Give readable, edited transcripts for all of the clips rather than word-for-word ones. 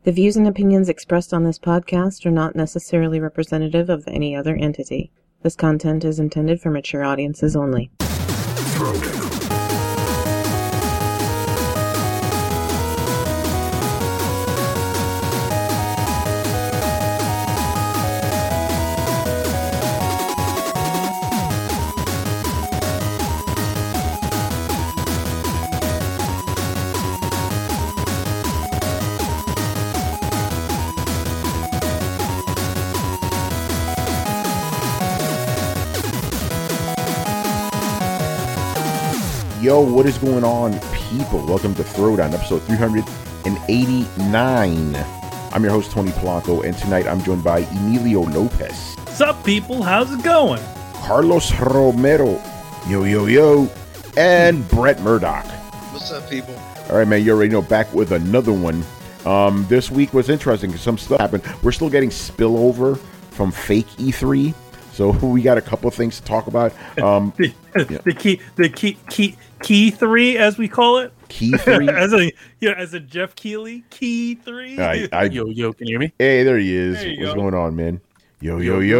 The views and opinions expressed on this podcast are not necessarily representative of any other entity. This content is intended for mature audiences only. Yo, what is going on, people? Welcome to Throwdown, episode 389. I'm your host, Tony Polanco, and tonight I'm joined by Emilio Lopez. What's up, people? How's it going? Carlos Romero, yo, and Brett Murdoch. What's up, people? All right, man, you already know, back with another one. This week was interesting because some stuff happened. We're still getting spillover from fake E3. So we got a couple of things to talk about. The key three, as we call it. Key three, as a Jeff Keighley. Key three. Yo, can you hear me? Hey, there he is. What's going on, man? Yo.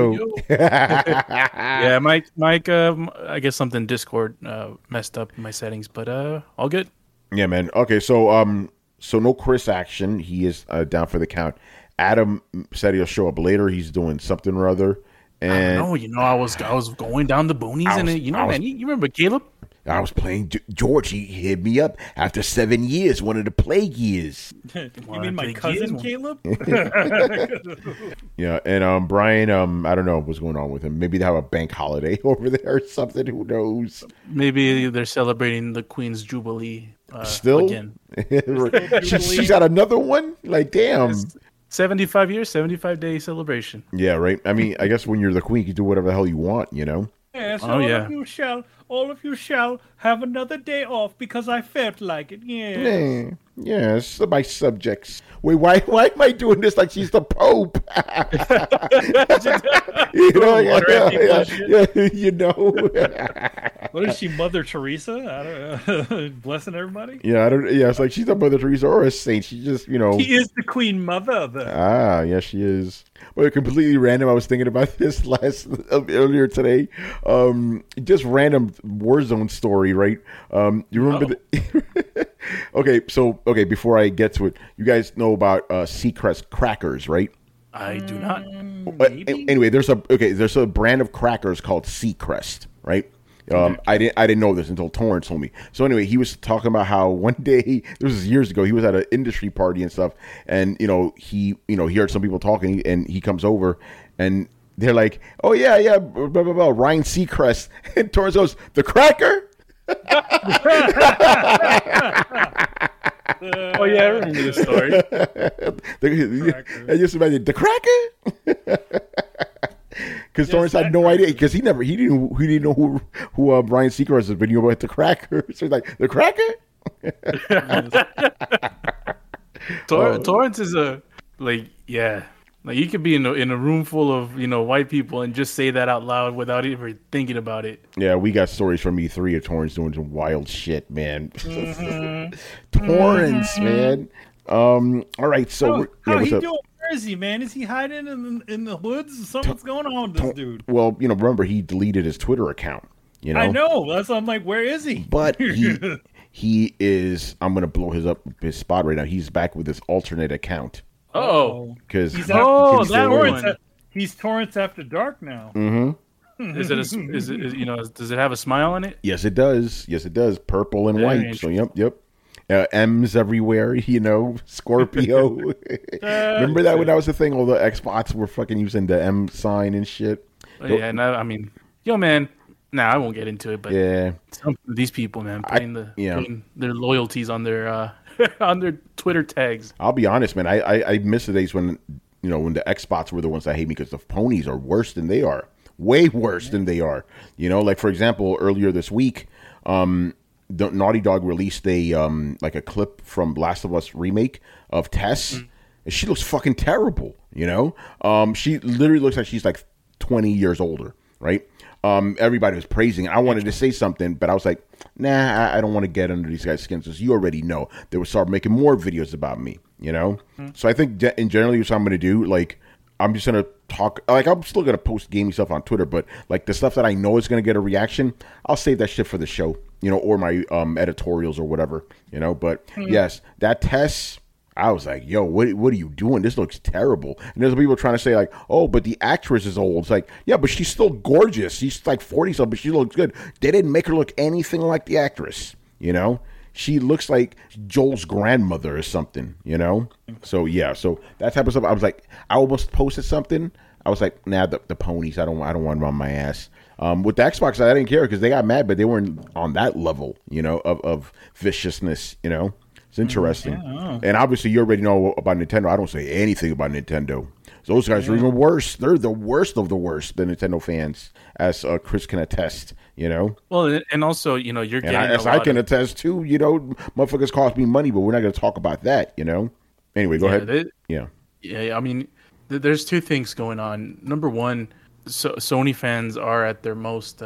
Yeah, Mike. I guess something Discord messed up my settings, but all good. Yeah, man. Okay, so no Chris action. He is down for the count. Adam said he'll show up later. He's doing something or other. And I was going down the boonies, man, you remember Caleb? I was playing George. He hit me up after 7 years, one of the plague years. You mean my cousin Caleb? Yeah, and Brian, I don't know what's going on with him. Maybe they have a bank holiday over there or something. Who knows? Maybe they're celebrating the Queen's Jubilee still again. She's got another one. Like, damn. 75 years, 75-day celebration. Yeah, right. I mean, I guess when you're the queen, you can do whatever the hell you want, you know? Yes, all of you shall have another day off because I felt like it. Yeah. Yes, my subjects. Wait, why am I doing this like she's the Pope? You know. What is she, Mother Teresa? I don't know. Blessing everybody. Yeah, it's like she's not Mother Teresa or a saint. She just, She is the Queen Mother. Yeah, she is. But completely random. I was thinking about this earlier today. Just random Warzone story, right? You remember Okay, before I get to it, you guys know about Seacrest crackers, right? I do not. Anyway, there's a brand of crackers called Seacrest, right? I didn't know this until Torrance told me. So anyway, he was talking about how one day, this was years ago, he was at an industry party and stuff, and he heard some people talking, and he comes over, and they're like, "Oh yeah, blah blah blah, Ryan Seacrest," and Torrance goes, "The cracker." Oh yeah, I remember this story. I just imagine the cracker. Because Torrance had no idea, because he didn't know who Brian Seacrest is, but he knew about the cracker. So he's like, the cracker. Torrance is like you could be in a room full of white people and just say that out loud without even thinking about it. Yeah, we got stories from E3 of Torrance doing some wild shit, man. Torrance, man. All right, so how he doing? Where is he, man? Is he hiding in the hoods? Something's going on with this dude. Well, remember he deleted his Twitter account. I know. That's why I'm like, where is he? But he is. I'm gonna blow his spot right now. He's back with his alternate account. Oh, because he's Torrance After Dark now. Mm-hmm. Does it have a smile on it? Yes, it does. Purple and white. So yep. M's everywhere, Scorpio. Remember that when that was the thing? All the Xbox were fucking using the M sign and shit. Yeah, no, I mean, man. I won't get into it, but yeah, some of these people, man, putting their loyalties on their on their Twitter tags. I'll be honest, man. I miss the days when when the Xbox were the ones that hate me because the ponies are worse than they are, way worse than they are. Like for example, earlier this week, the Naughty Dog released a clip from Last of Us remake of Tess. And she looks fucking terrible. She literally looks like she's like 20 years older, right? Everybody was praising it. I wanted to say something, but I was like, nah, I don't want to get under these guys' skins because you already know they would start making more videos about me. you know? So I think in generally what I'm going to do, like, I'm just going to talk, like, I'm still going to post gaming stuff on Twitter, but like the stuff that I know is going to get a reaction, I'll save that shit for the show, you know, or my editorials or whatever, you know? But yes, that test, I was like, yo, what are you doing? This looks terrible. And there's people trying to say like, oh, but the actress is old. It's like, yeah, but she's still gorgeous. She's like 40-something, but she looks good. They didn't make her look anything like the actress, you know? She looks like Joel's grandmother or something, you know? So, yeah, so that type of stuff. I was like, I almost posted something. I was like, nah, the ponies, I don't want them on my ass. With the Xbox, I didn't care because they got mad, but they weren't on that level, you know, of viciousness, you know? It's interesting. And obviously, you already know about Nintendo. I don't say anything about Nintendo. Those guys are even worse. They're the worst of the worst, the Nintendo fans, as Chris can attest, you know? Well, and also, you know, you're getting I can attest too, you know, motherfuckers cost me money, but we're not going to talk about that, you know? Anyway, go ahead. Yeah, I mean, there's two things going on. Number one, Sony fans are at their most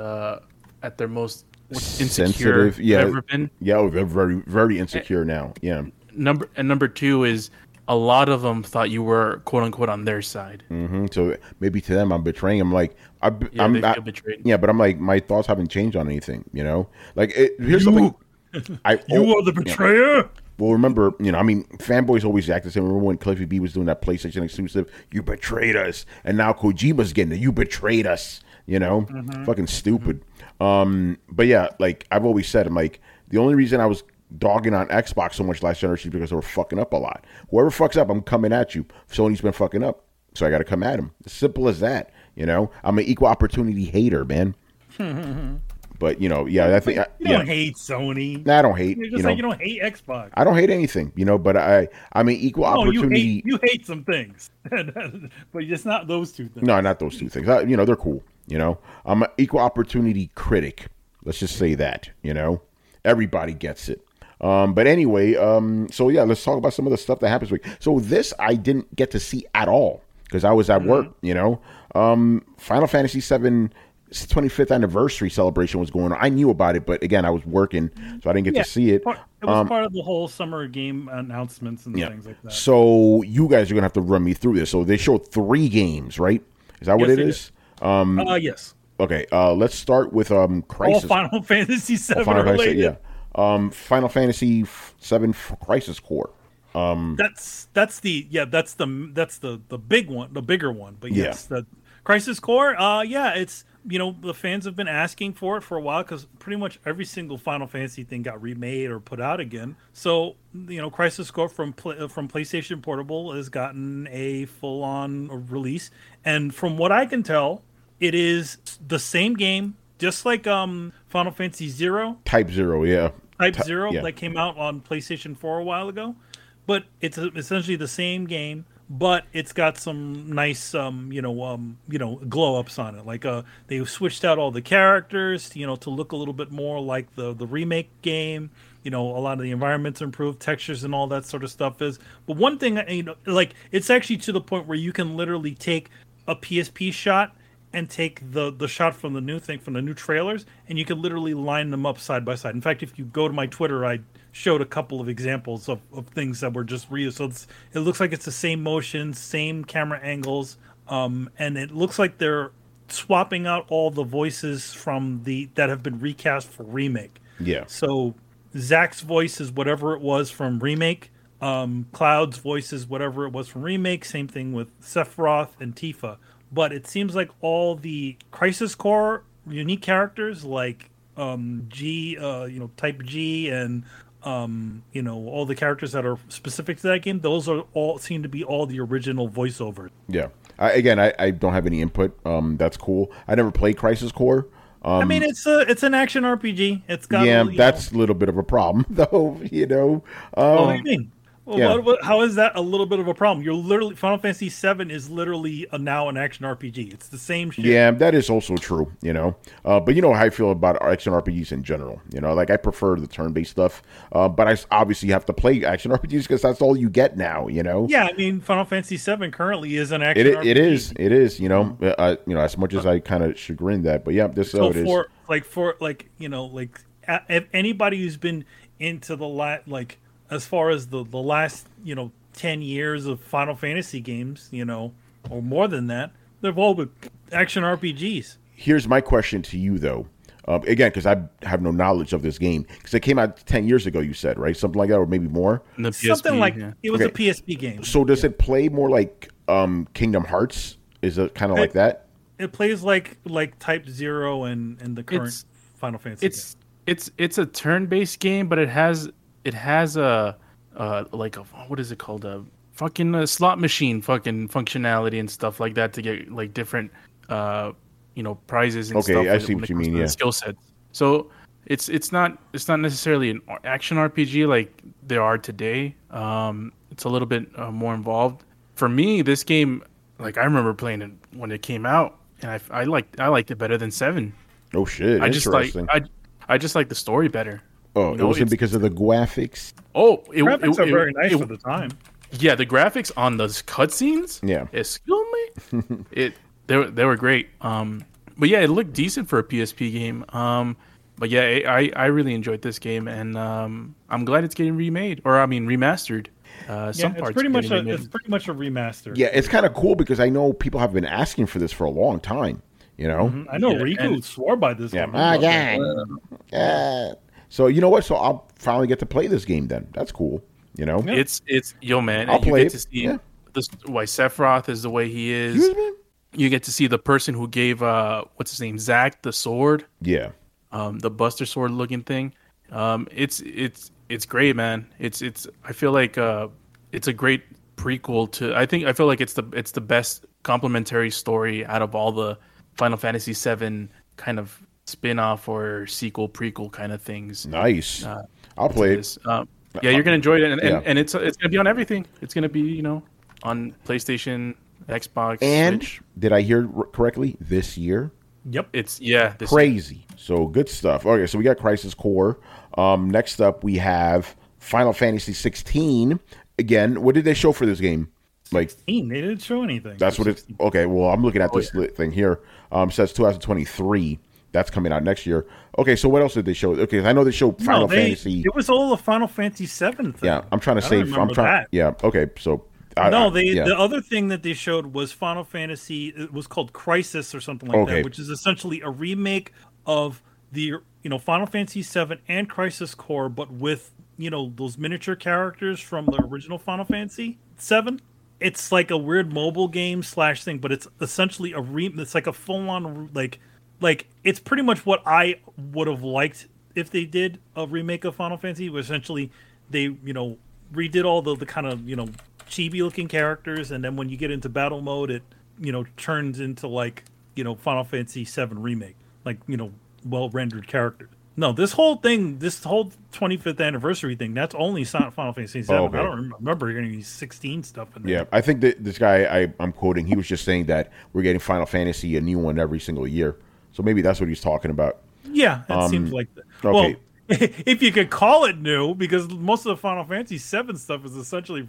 insecure sensitive, yeah, ever been. Yeah, they're very, very insecure now. Yeah. Number two is a lot of them thought you were quote unquote on their side. Mm-hmm. So maybe to them, I'm betraying them. Like they feel betrayed. Yeah, but I'm like, my thoughts haven't changed on anything. You know, like here's something. You are the betrayer. Yeah. Well, remember, you know, I mean, fanboys always act the same. Remember when Cliffy B was doing that PlayStation exclusive? You betrayed us, and now Kojima's getting it. You betrayed us. You know, fucking stupid. But yeah, like I've always said, I'm like, the only reason I was dogging on Xbox so much last generation is because they were fucking up a lot. Whoever fucks up, I'm coming at you. Sony's been fucking up, so I got to come at him. As simple as that. You know, I'm an equal opportunity hater, man. But you know, yeah, I think you don't hate Sony. Nah, I don't hate. You're just like you don't hate Xbox. I don't hate anything, you know. But I'm an equal opportunity. You hate some things, but just not those two things. No, not those two things. You know, they're cool. You know, I'm an equal opportunity critic. Let's just say that. You know, everybody gets it. But anyway, so yeah, let's talk about some of the stuff that happens this week. So this I didn't get to see at all because I was at work. You know, Final Fantasy VII 25th anniversary celebration was going on. I knew about it, but again, I was working, so I didn't get to see it. It was part of the whole summer game announcements and things like that. So you guys are gonna have to run me through this. So they showed 3 games, right? Is that what it is? Yes. Okay. Let's start with Crisis. All Final Fantasy VII Final related. Fantasy, yeah. Final Fantasy VII Crisis Core. That's the big one, the bigger one. But yes, the Crisis Core. It's, you know, the fans have been asking for it for a while because pretty much every single Final Fantasy thing got remade or put out again. So, you know, Crisis Core from PlayStation Portable has gotten a full-on release, and from what I can tell, it is the same game, just like Final Fantasy Zero. Type 0, yeah. Type 0 that came out on PlayStation 4 a while ago, but it's essentially the same game. But it's got some nice, glow ups on it. Like they switched out all the characters, you know, to look a little bit more like the remake game. You know, a lot of the environments improved, textures and all that sort of stuff is. But one thing, you know, like it's actually to the point where you can literally take a PSP shot and take the shot from the new thing, from the new trailers, and you can literally line them up side by side. In fact, if you go to my Twitter, I showed a couple of examples of things that were just reused. So it looks like it's the same motion, same camera angles, and it looks like they're swapping out all the voices from that have been recast for remake. Yeah. So Zack's voice is whatever it was from remake. Cloud's voice is whatever it was from remake. Same thing with Sephiroth and Tifa. But it seems like all the Crisis Core unique characters like Type G and all the characters that are specific to that game, those are all seem to be all the original voiceovers. Yeah. I don't have any input. That's cool. I never played Crisis Core. I mean, it's an action RPG. It's got that's a little bit of a problem, though. You know. What do you mean? Well, how is that a little bit of a problem? You're literally Final Fantasy VII is literally now an action RPG. It's the same shit. Yeah, that is also true. You know, but you know how I feel about action RPGs in general. You know, like I prefer the turn-based stuff, but I obviously have to play action RPGs because that's all you get now. You know. Yeah, I mean, Final Fantasy VII currently is an action RPG. It is. You know, as much as I kind of chagrin that, but yeah, this so it is. If anybody who's been into the as far as the last, 10 years of Final Fantasy games, or more than that, they've all been action RPGs. Here's my question to you, though. Again, because I have no knowledge of this game. Because it came out 10 years ago, you said, right? Something like that, or maybe more? Something like it was a PSP game. So does it play more like Kingdom Hearts? Is it kind of like that? It plays like Type 0 and the current Final Fantasy game. It's a turn-based game, but it has a what is it called? A fucking slot machine fucking functionality and stuff like that to get like different prizes and stuff. Okay, I see what you mean. Yeah, skill sets. So it's not necessarily an action RPG like there are today. It's a little bit more involved. For me, this game, like I remember playing it when it came out, and I liked it better than 7. Oh shit! I Interesting. I just like the story better. Oh, it wasn't because of the graphics. Oh, graphics are very nice for the time. Yeah, the graphics on those cutscenes. Yeah, excuse me. They were great. But yeah, it looked decent for a PSP game. But yeah, I really enjoyed this game, and I'm glad it's getting remastered. Some parts it's pretty much a remaster. Yeah, it's kind of cool because I know people have been asking for this for a long time. Mm-hmm. I know Riku swore by this. Yeah, so you know what? So I'll finally get to play this game then. That's cool. It's man. I'll play get to see why Sephiroth is the way he is. Excuse me? You get to see the person who gave what's his name, Zack, the sword. Yeah. The Buster Sword looking thing. It's great, man. I feel like it's a great prequel to. I feel like it's the best complementary story out of all the Final Fantasy VII kind of spin-off or sequel prequel kind of things. Nice. I'll play it. Yeah, you're gonna enjoy it, and it's gonna be on everything. It's gonna be on PlayStation, Xbox, and Switch. Did I hear correctly? This year. Yep. This crazy. Year. So good stuff. Okay, so we got Crisis Core. Next up, we have Final Fantasy 16. Again, what did they show for this game? Like 16? They didn't show anything. That's what it's. Okay, well, I'm looking at this thing here. It says 2023. That's coming out next year. Okay, so what else did they show? Okay, I know they showed Final Fantasy. It was all the Final Fantasy 7 thing. Yeah, I'm trying to save. I'm trying. That. Yeah. Okay, so. The other thing that they showed was Final Fantasy. It was called Crisis or something like that, which is essentially a remake of the Final Fantasy 7 and Crisis Core, but with those miniature characters from the original Final Fantasy 7. It's like a weird mobile game / thing, but it's essentially it's like a full on like it's pretty much what I would have liked if they did a remake of Final Fantasy. Where essentially they redid all the kind of chibi looking characters, and then when you get into battle mode, it turns into like Final Fantasy 7 remake, like well rendered characters. No, this whole 25th anniversary thing, that's only Final Fantasy 7. I don't remember any 16 stuff in there. Yeah, I think that this guy I'm quoting, he was just saying that we're getting Final Fantasy a new one every single year. So maybe that's what he's talking about. Yeah, that seems like that. Okay. Well, if you could call it new, because most of the Final Fantasy 7 stuff is essentially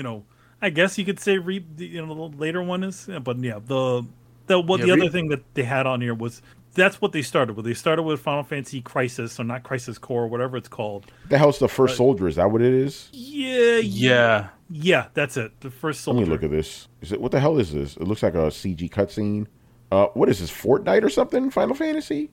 I guess you could say the later one is, but yeah, the other thing that they had on here was that's what they started with. They started with Final Fantasy Crisis, or not Crisis Core, whatever it's called. The hell's the First Soldier? Is that what it is? Yeah, that's it. The First Soldier. Let me look at this. What the hell is this? It looks like a CG cutscene. What is this? Fortnite or something? Final Fantasy?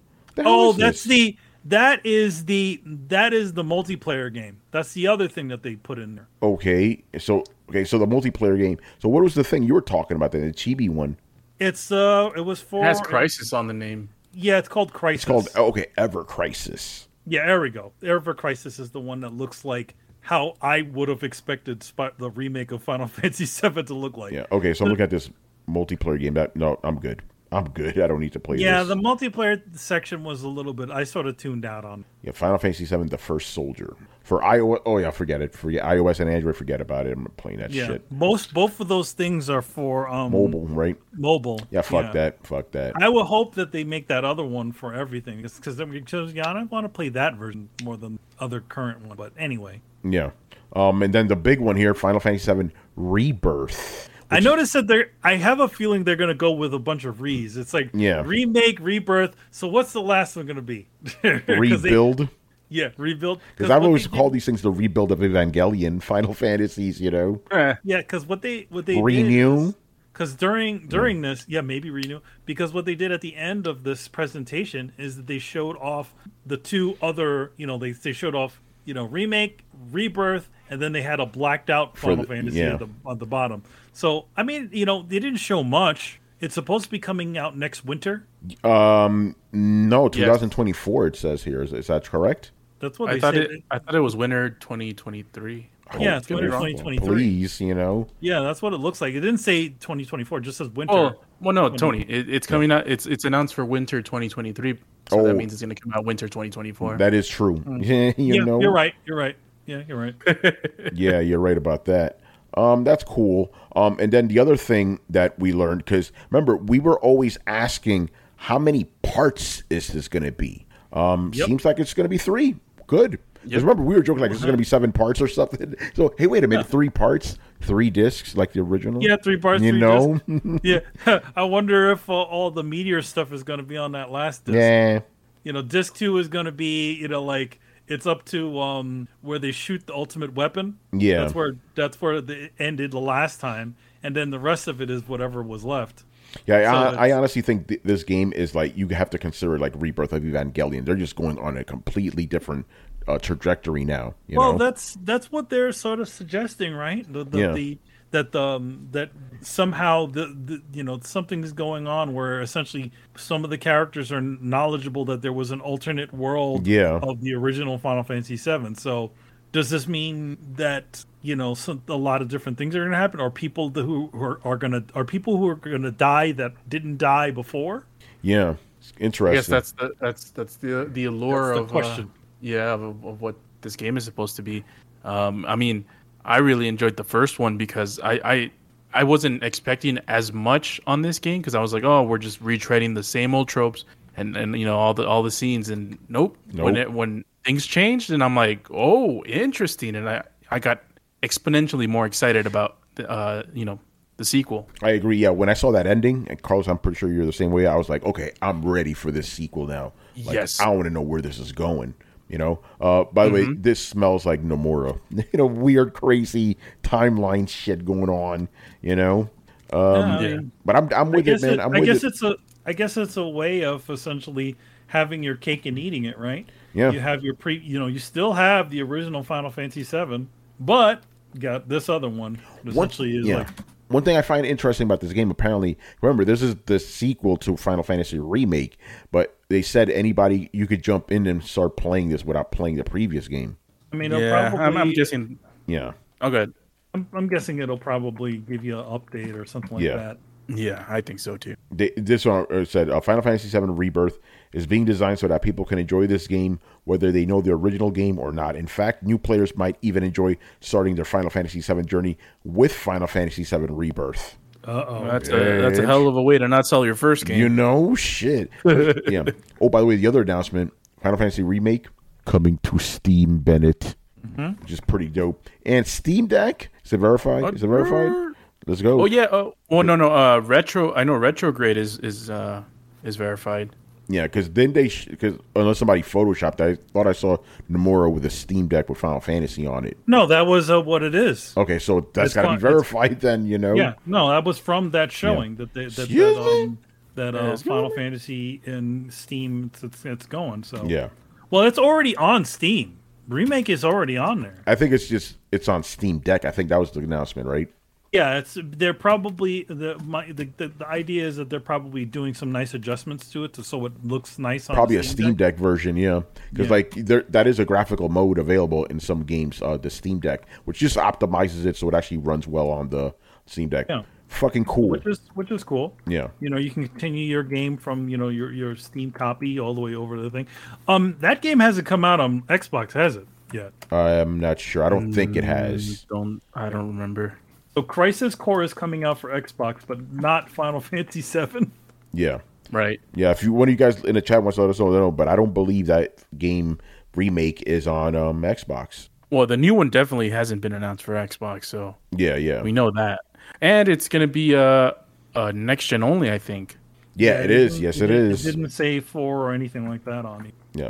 That is the multiplayer game. That's the other thing that they put in there. Okay, so the multiplayer game. So what was the thing you were talking about? The chibi one. It has Crisis on the name. Yeah, it's called Crisis. It's called Ever Crisis. Yeah, there we go. Ever Crisis is the one that looks like how I would have expected the remake of Final Fantasy VII to look like. Yeah. Okay, so I'm looking at this multiplayer game. No, I'm good. I don't need to play this. Yeah, the multiplayer section was a little bit. I sort of tuned out on. Yeah, Final Fantasy VII: The First Soldier for iOS. Oh yeah, forget it. For iOS and Android, forget about it. I'm not playing that shit. Both of those things are for mobile, right? Mobile. Yeah, fuck that. I would hope that they make that other one for everything, because I don't want to play that version more than other current one. But anyway. Yeah, and then the big one here, Final Fantasy VII Rebirth. I noticed that I have a feeling they're going to go with a bunch of re's. It's like remake, rebirth. So what's the last one going to be? Rebuild? Yeah, rebuild. Because I've what always they did- called these things the rebuild of Evangelion, Final Fantasies, you know? Yeah, because what they Renew? Because during this, yeah, maybe renew. Because what they did at the end of this presentation is that they showed off the two other, they showed off, remake, rebirth, and then they had a blacked out Final Fantasy yeah. on the bottom. So I mean, they didn't show much. It's supposed to be coming out next winter. No, 2024 it says here. Is that correct? That's what I they thought said. I thought it was winter 2023. Yeah, it's winter 2023. Please, Yeah, that's what it looks like. It didn't say 2024; it just says winter. Well, no, Tony, it's coming out. It's announced for winter 2023. So that means it's going to come out winter 2024. That is true. you know, You're right. Yeah, you're right. Yeah, you're right about that. That's cool. And then the other thing that we learned, because remember, we were always asking how many parts is this going to be? Seems like it's going to be 3. Good. Because remember, we were joking like this is going to be 7 parts or something. So, hey, wait a minute, 3 parts, 3 discs like the original? Yeah, 3 parts. You 3 know? discs. Yeah, I wonder if all the Meteor stuff is going to be on that last disc. Yeah. Disc 2 is going to be, like it's up to where they shoot the ultimate weapon. Yeah. That's where it ended the last time, and then the rest of it is whatever was left. Yeah, I honestly think this game is like you have to consider like Rebirth of Evangelion. They're just going on a completely different trajectory now. You know? That's what they're sort of suggesting, right? That somehow something is going on where essentially some of the characters are knowledgeable that there was an alternate world of the original Final Fantasy VII. So does this mean that a lot of different things are going to happen, or people who are going to die that didn't die before? Yeah, it's interesting. I guess that's the allure of the question. Of what this game is supposed to be. I mean, I really enjoyed the first one because I wasn't expecting as much on this game because I was like, oh, we're just retreading the same old tropes and all the scenes, and nope. When things changed, and I'm like, oh, interesting, and I got exponentially more excited about the sequel. I agree. Yeah, when I saw that ending, and Carlos, I'm pretty sure you're the same way. I was like, okay, I'm ready for this sequel now. Like, yes, I want to know where this is going. By the way, this smells like Nomura. Weird, crazy timeline shit going on. But I'm with it, man. I guess it's a way of essentially having your cake and eating it, right? Yeah. You have your you still have the original Final Fantasy VII, but you got this other one. One thing I find interesting about this game, apparently, remember, this is the sequel to Final Fantasy Remake, but they said you could jump in and start playing this without playing the previous game. I mean, I'm guessing. Yeah. Oh, good. I'm guessing it'll probably give you an update or something like that. Yeah, I think so too. This one said Final Fantasy VII Rebirth is being designed so that people can enjoy this game whether they know the original game or not. In fact, new players might even enjoy starting their Final Fantasy VII journey with Final Fantasy VII Rebirth. Uh-oh. That's a hell of a way to not sell your first game. Shit. Yeah. Oh, by the way, the other announcement, Final Fantasy Remake coming to Steam, Bennett, which is pretty dope. And Steam Deck, is it verified? Let's go. Oh yeah. No. Retro. I know Retrograde is verified. Yeah, because then because unless somebody photoshopped, I thought I saw Nomura with a Steam Deck with Final Fantasy on it. No, that was what it is. Okay, so that's got to be verified then, Yeah, no, that was from that showing that Final Fantasy and Steam it's going. So yeah, well, it's already on Steam. Remake is already on there. I think it's on Steam Deck. I think that was the announcement, right? Yeah, they're probably the idea is that they're probably doing some nice adjustments to it so it looks nice on probably a Steam Deck version, yeah. Because that is a graphical mode available in some games, the Steam Deck, which just optimizes it so it actually runs well on the Steam Deck. Yeah. Fucking cool. Which is cool. Yeah. You can continue your game from your Steam copy all the way over to the thing. That game hasn't come out on Xbox, has it yet? I'm not sure. I don't think it has. I don't remember. So Crisis Core is coming out for Xbox, but not Final Fantasy VII. Yeah. Right. Yeah. If one of you guys in the chat wants to let us know, but I don't believe that game remake is on Xbox. Well, the new one definitely hasn't been announced for Xbox, so yeah, we know that, and it's going to be a next gen only, I think. Yeah, it is. Yes, it is. It didn't say 4 or anything like that on it. Yep.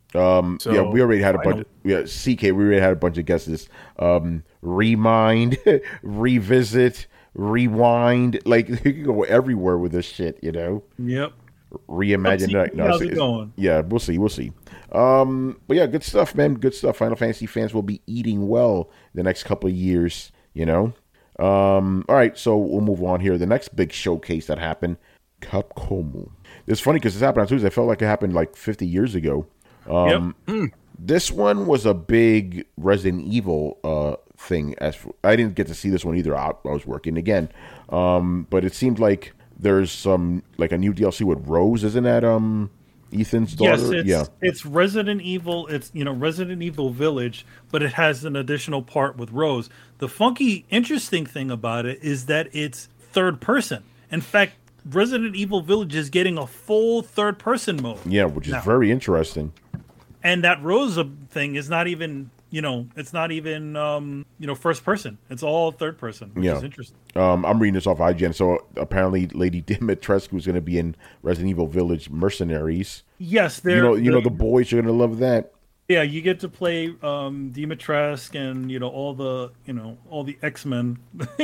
So, yeah, we already had a I bunch. don't- Yeah, CK, we already had a bunch of guesses. Remind, revisit, rewind. Like you can go everywhere with this shit. You know, Yep. reimagine. Let's see how's it going. Yeah, we'll see. We'll see. But yeah, good stuff, man. Good stuff. Final Fantasy fans will be eating well the next couple of years. You know. All right, so we'll move on here. The next big showcase that happened, Capcom. It's funny because this happened on Tuesday. I felt like it happened like 50 years ago. This one was a big Resident Evil thing. I didn't get to see this one either. I was working again, but it seemed like there's some like a new DLC with Rose, isn't that Ethan's daughter? Yes, it's Resident Evil. It's Resident Evil Village, but it has an additional part with Rose. The funky, interesting thing about it is that it's third person. In fact, Resident Evil Village is getting a full third person mode. Yeah, which is now. very interesting. And that Rose thing is not even, it's not even, first person. It's all third person, which is interesting. I'm reading this off IGN. So apparently, Lady Dimitrescu is going to be in Resident Evil Village Mercenaries. Yes, the boys are going to love that. Yeah, you get to play Dimitrescu and all the X-Men,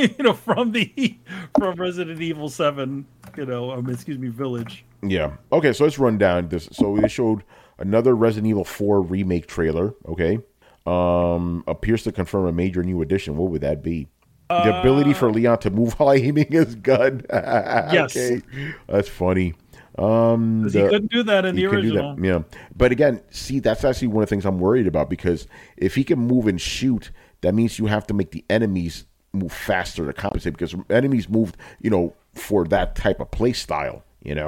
from Resident Evil 7, Village. Yeah. Okay, so let's run down this. So they showed another Resident Evil 4 remake trailer. Okay. Appears to confirm a major new addition. What would that be? The ability for Leon to move while aiming his gun. Yes. Okay. That's funny. Because he couldn't do that in the original. Yeah. But again, see, that's actually one of the things I'm worried about, because if he can move and shoot, that means you have to make the enemies move faster to compensate, because enemies moved, for that type of play style,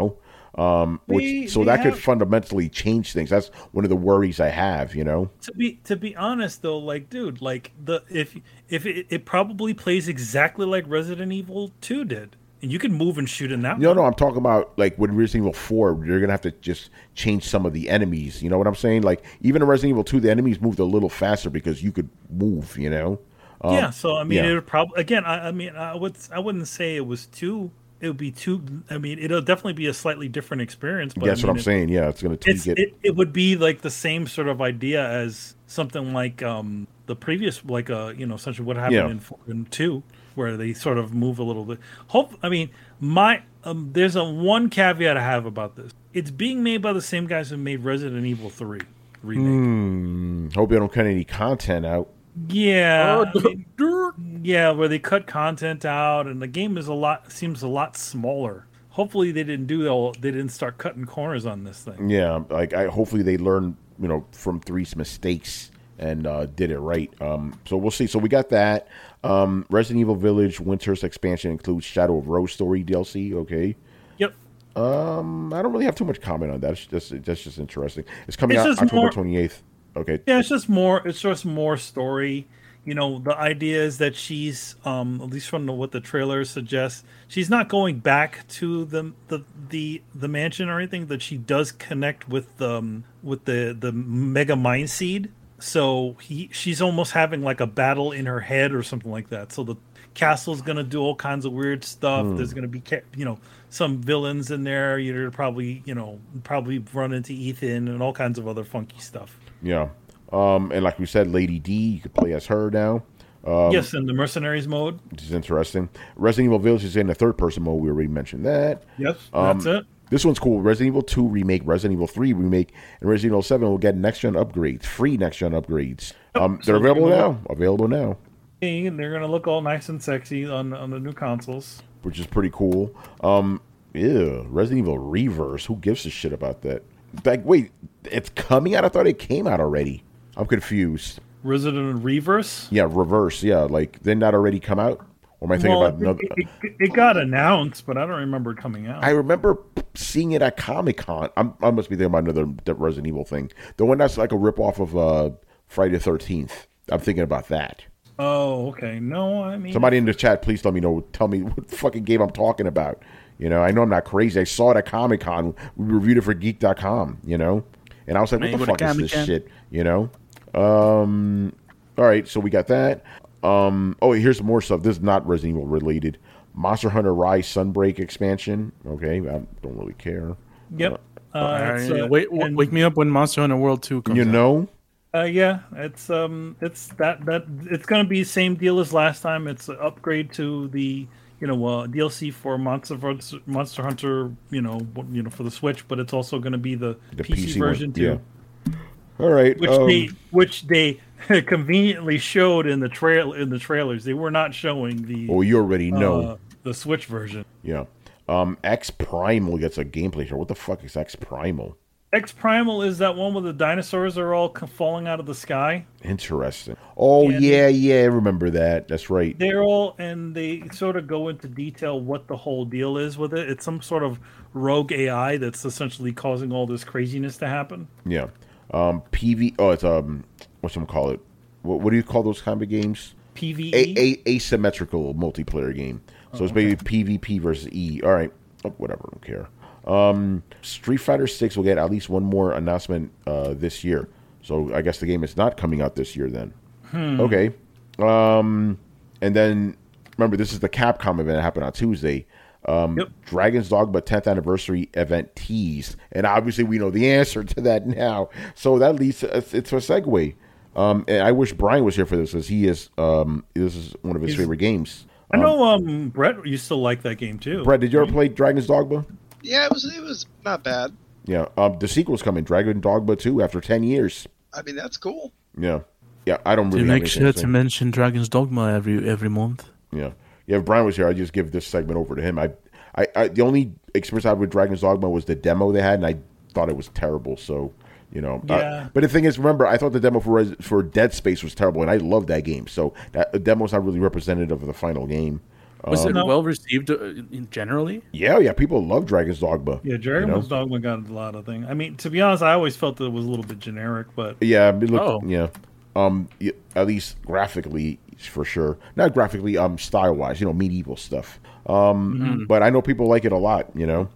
that could fundamentally change things. That's one of the worries I have, To be honest though, like, dude, like if it probably plays exactly like Resident Evil 2 did. And you can move and shoot in that. No, I'm talking about like with Resident Evil 4, you're gonna have to just change some of the enemies. You know what I'm saying? Like even in Resident Evil 2, the enemies moved a little faster because you could move. Yeah. So I mean, it would probably again. I wouldn't say it was too. It would be too. I mean, it'll definitely be a slightly different experience. But that's what I'm saying. Yeah, it's gonna tweak it. It would be like the same sort of idea as something like the previous, like essentially what happened in 4 and 2. Where they sort of move a little bit. There's one caveat I have about this. It's being made by the same guys who made Resident Evil 3 remake. Hope they don't cut any content out. Yeah, where they cut content out, and the game seems a lot smaller. Hopefully, they didn't They didn't start cutting corners on this thing. Yeah, hopefully they learned from 3's mistakes and did it right. So we'll see. So we got that. Resident Evil Village Winter's expansion includes Shadow of Rose story DLC. Okay. Yep. I don't really have too much comment on that. That's just interesting. It's coming out October 28th. Okay. Yeah, it's just more story. The idea is that she's, at least from what the trailer suggests, she's not going back to the mansion or anything. That she does connect with the Mega Mind Seed. So she's almost having like a battle in her head or something like that. So the castle's gonna do all kinds of weird stuff. There's gonna be some villains in there. You're probably run into Ethan and all kinds of other funky stuff. Yeah. And like we said, Lady D, you could play as her now. Yes, in the Mercenaries mode, which is interesting. Resident Evil Village is in the third person mode. We already mentioned that. Yes, that's it. This one's cool. Resident Evil 2 remake, Resident Evil 3 remake, and Resident Evil 7 will get next-gen upgrades, free next-gen upgrades. They're available now. And they're going to look all nice and sexy on the new consoles. Which is pretty cool. Resident Evil Reverse. Who gives a shit about that? Like, wait, it's coming out? I thought it came out already. I'm confused. Resident Reverse? Yeah, Reverse. Yeah, like, didn't that already come out? Or am I thinking about another? It got announced, but I don't remember it coming out. I remember seeing it at Comic-Con. I must be thinking about another Resident Evil thing. The one that's like a ripoff of Friday the 13th. I'm thinking about that. Oh, okay. No, I mean... Somebody in the chat, please tell me what fucking game I'm talking about. I know I'm not crazy. I saw it at Comic-Con. We reviewed it for Geek.com, And I was like, what the fuck is this shit, All right, so we got that. Here's more stuff. This is not Resident Evil related. Monster Hunter Rise Sunbreak expansion. Okay, I don't really care. Yep. Wake me up when Monster Hunter World 2 comes out. Yeah, it's that it's gonna be same deal as last time. It's an upgrade to the DLC for Monster Hunter, for the Switch, but it's also gonna be the PC version too. Yeah. All right, which they conveniently showed in the trailers. They were not showing the. Oh, you already know the Switch version. Yeah. X Primal gets a gameplay show. What the fuck is X Primal? X Primal is that one where the dinosaurs are all falling out of the sky. Interesting. Oh, yeah, I remember that. That's right. They sort of go into detail what the whole deal is with it. It's some sort of rogue AI that's essentially causing all this craziness to happen. Yeah. PV. Oh, it's whatchamacallit. What do you call those kind of games? PvE. Asymmetrical multiplayer game. So it's basically PvP versus E. All right. Oh, whatever. I don't care. Street Fighter 6 will get at least one more announcement this year. So I guess the game is not coming out this year then. Okay. And then remember, this is the Capcom event that happened on Tuesday. Dragon's Dogma 10th anniversary event teased, and obviously we know the answer to that now. So that leads to it's a segue. And I wish Brian was here for this, because he is. This is one of his favorite games. I know Brett used to like that game too. Brett, did you ever play Dragon's Dogma? Yeah, it was not bad. Yeah, the sequel's coming, Dragon Dogma 2, after 10 years. I mean, that's cool. Yeah, I don't really. To make sure to mention Dragon's Dogma every month. Yeah. If Brian was here, I'd just give this segment over to him. I the only experience I had with Dragon's Dogma was the demo they had, and I thought it was terrible. So, but the thing is, remember, I thought the demo for Dead Space was terrible, and I loved that game. So that demo's not really representative of the final game. Was it well received generally? Yeah, people love Dragon's Dogma. Yeah, Dragon's Dogma got a lot of things. I mean, to be honest, I always felt that it was a little bit generic, but yeah, at least graphically, for sure. Not graphically, style wise, medieval stuff. But I know people like it a lot.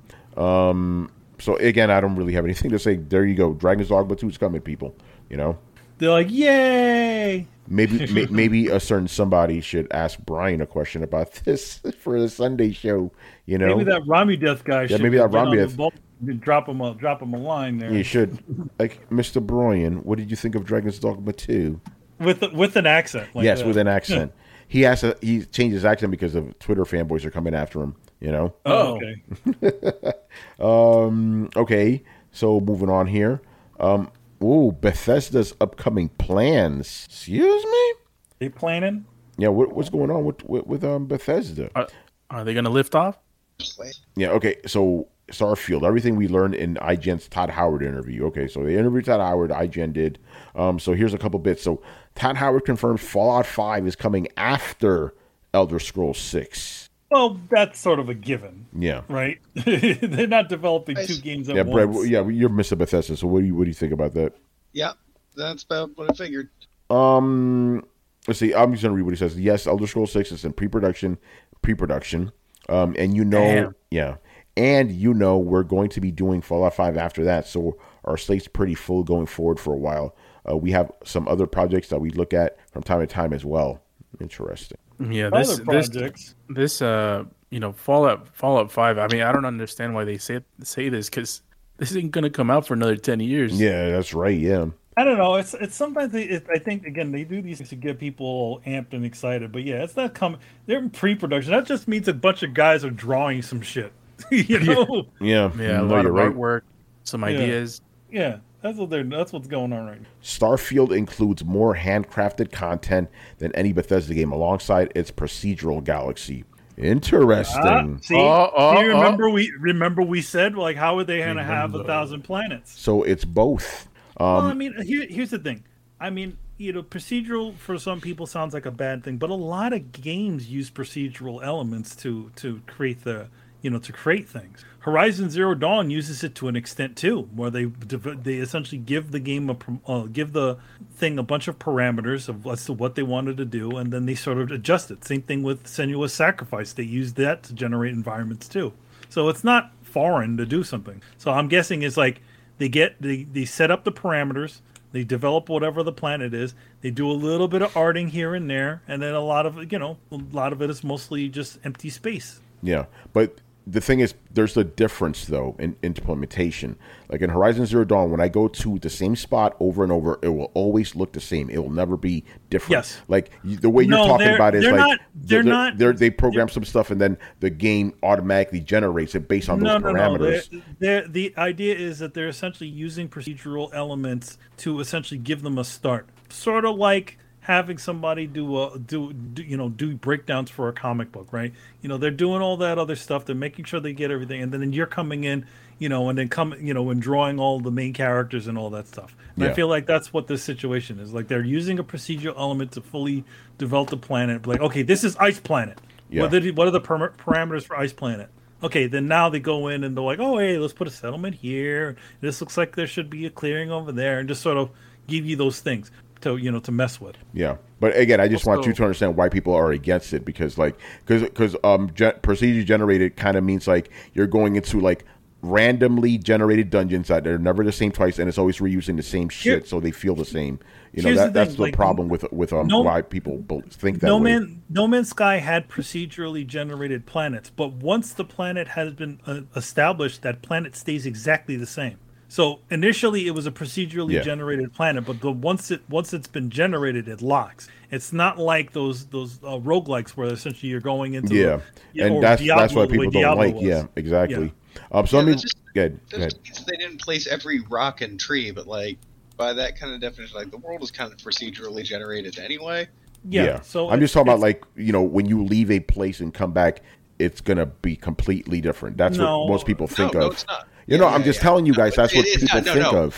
So again, I don't really have anything to say. There you go, Dragon's Dogma 2 is coming, people. They're like, yay! Maybe a certain somebody should ask Brian a question about this for the Sunday show. Maybe that Rami Death guy. Yeah, maybe that Rami Death. Drop him a line there. You should. Like, Mr. Brian, what did you think of Dragon's Dogma 2? With an accent. Yes, with an accent. He changed his accent because of Twitter fanboys are coming after him. Oh, okay. Okay. So moving on here. Bethesda's upcoming plans. Excuse me? They planning? Yeah, what's going on with Bethesda? Are they going to lift off? Yeah, okay. So Starfield, everything we learned in IGN's Todd Howard interview. Okay, so they interviewed Todd Howard, IGN did. So here's a couple bits. So Todd Howard confirms Fallout 5 is coming after Elder Scrolls 6. Well, that's sort of a given. Yeah. Right? They're not developing two games at once. Brad, you're Mr. Bethesda, so what do you think about that? Yeah, that's about what I figured. Let's see. I'm just going to read what he says. Yes, Elder Scrolls 6 is in pre-production. And we're going to be doing Fallout 5 after that, so our slate's pretty full going forward for a while. We have some other projects that we look at from time to time as well. Interesting. Yeah, this Fallout 5. I mean, I don't understand why they say this, because this isn't going to come out for another 10 years. Yeah, that's right. Yeah. I don't know. It's sometimes I think again they do these to get people amped and excited, but yeah, it's not coming. They're in pre-production. That just means a bunch of guys are drawing some shit. Yeah. A lot of artwork, some ideas. Yeah. That's what's going on right now. Starfield includes more handcrafted content than any Bethesda game, alongside its procedural galaxy. Interesting. Remember we said, like, how are they going to have 1,000 planets? So it's both. Well, I mean, here's the thing. I mean, procedural for some people sounds like a bad thing, but a lot of games use procedural elements to create to create things. Horizon Zero Dawn uses it to an extent too, where they essentially give the game give the thing a bunch of parameters as to what they wanted to do, and then they sort of adjust it. Same thing with Senua's Sacrifice; they used that to generate environments too. So it's not foreign to do something. So I'm guessing it's like they set up the parameters, they develop whatever the planet is, they do a little bit of arting here and there, and then a lot of it is mostly just empty space. Yeah, but the thing is, there's a difference though in implementation. Like in Horizon Zero Dawn, when I go to the same spot over and over, it will always look the same. It will never be different. Yes. Like the way you're talking about it is like they program some stuff and then the game automatically generates it based on those parameters. The idea is that they're essentially using procedural elements to essentially give them a start, sort of like having somebody do breakdowns for a comic book, right? They're doing all that other stuff. They're making sure they get everything, and then you're coming in, and then and drawing all the main characters and all that stuff. And I feel like that's what this situation is. Like they're using a procedural element to fully develop the planet. Like, okay, this is Ice Planet. Yeah. What are the parameters for Ice Planet? Okay, then now they go in and they're like, oh, hey, let's put a settlement here. This looks like there should be a clearing over there, and just sort of give you those things to mess with. Yeah, but again, I just want you to understand why people are against it, because procedure generated kind of means like you're going into like randomly generated dungeons that are never the same twice, and it's always reusing the same shit, so they feel the same. That's the problem with why people think that way. No Man's Sky had procedurally generated planets, but once the planet has been established, that planet stays exactly the same. So initially it was a procedurally generated planet, but once it's been generated, it locks. It's not like those roguelikes where essentially you're going into and that's why people don't like. Yeah, exactly. So let me good. They didn't place every rock and tree, but like by that kind of definition, like the world is kind of procedurally generated anyway. Yeah. So I'm just talking about like when you leave a place and come back, it's gonna be completely different. That's what most people think of. No, it's not. I'm just telling you guys that's what people think of.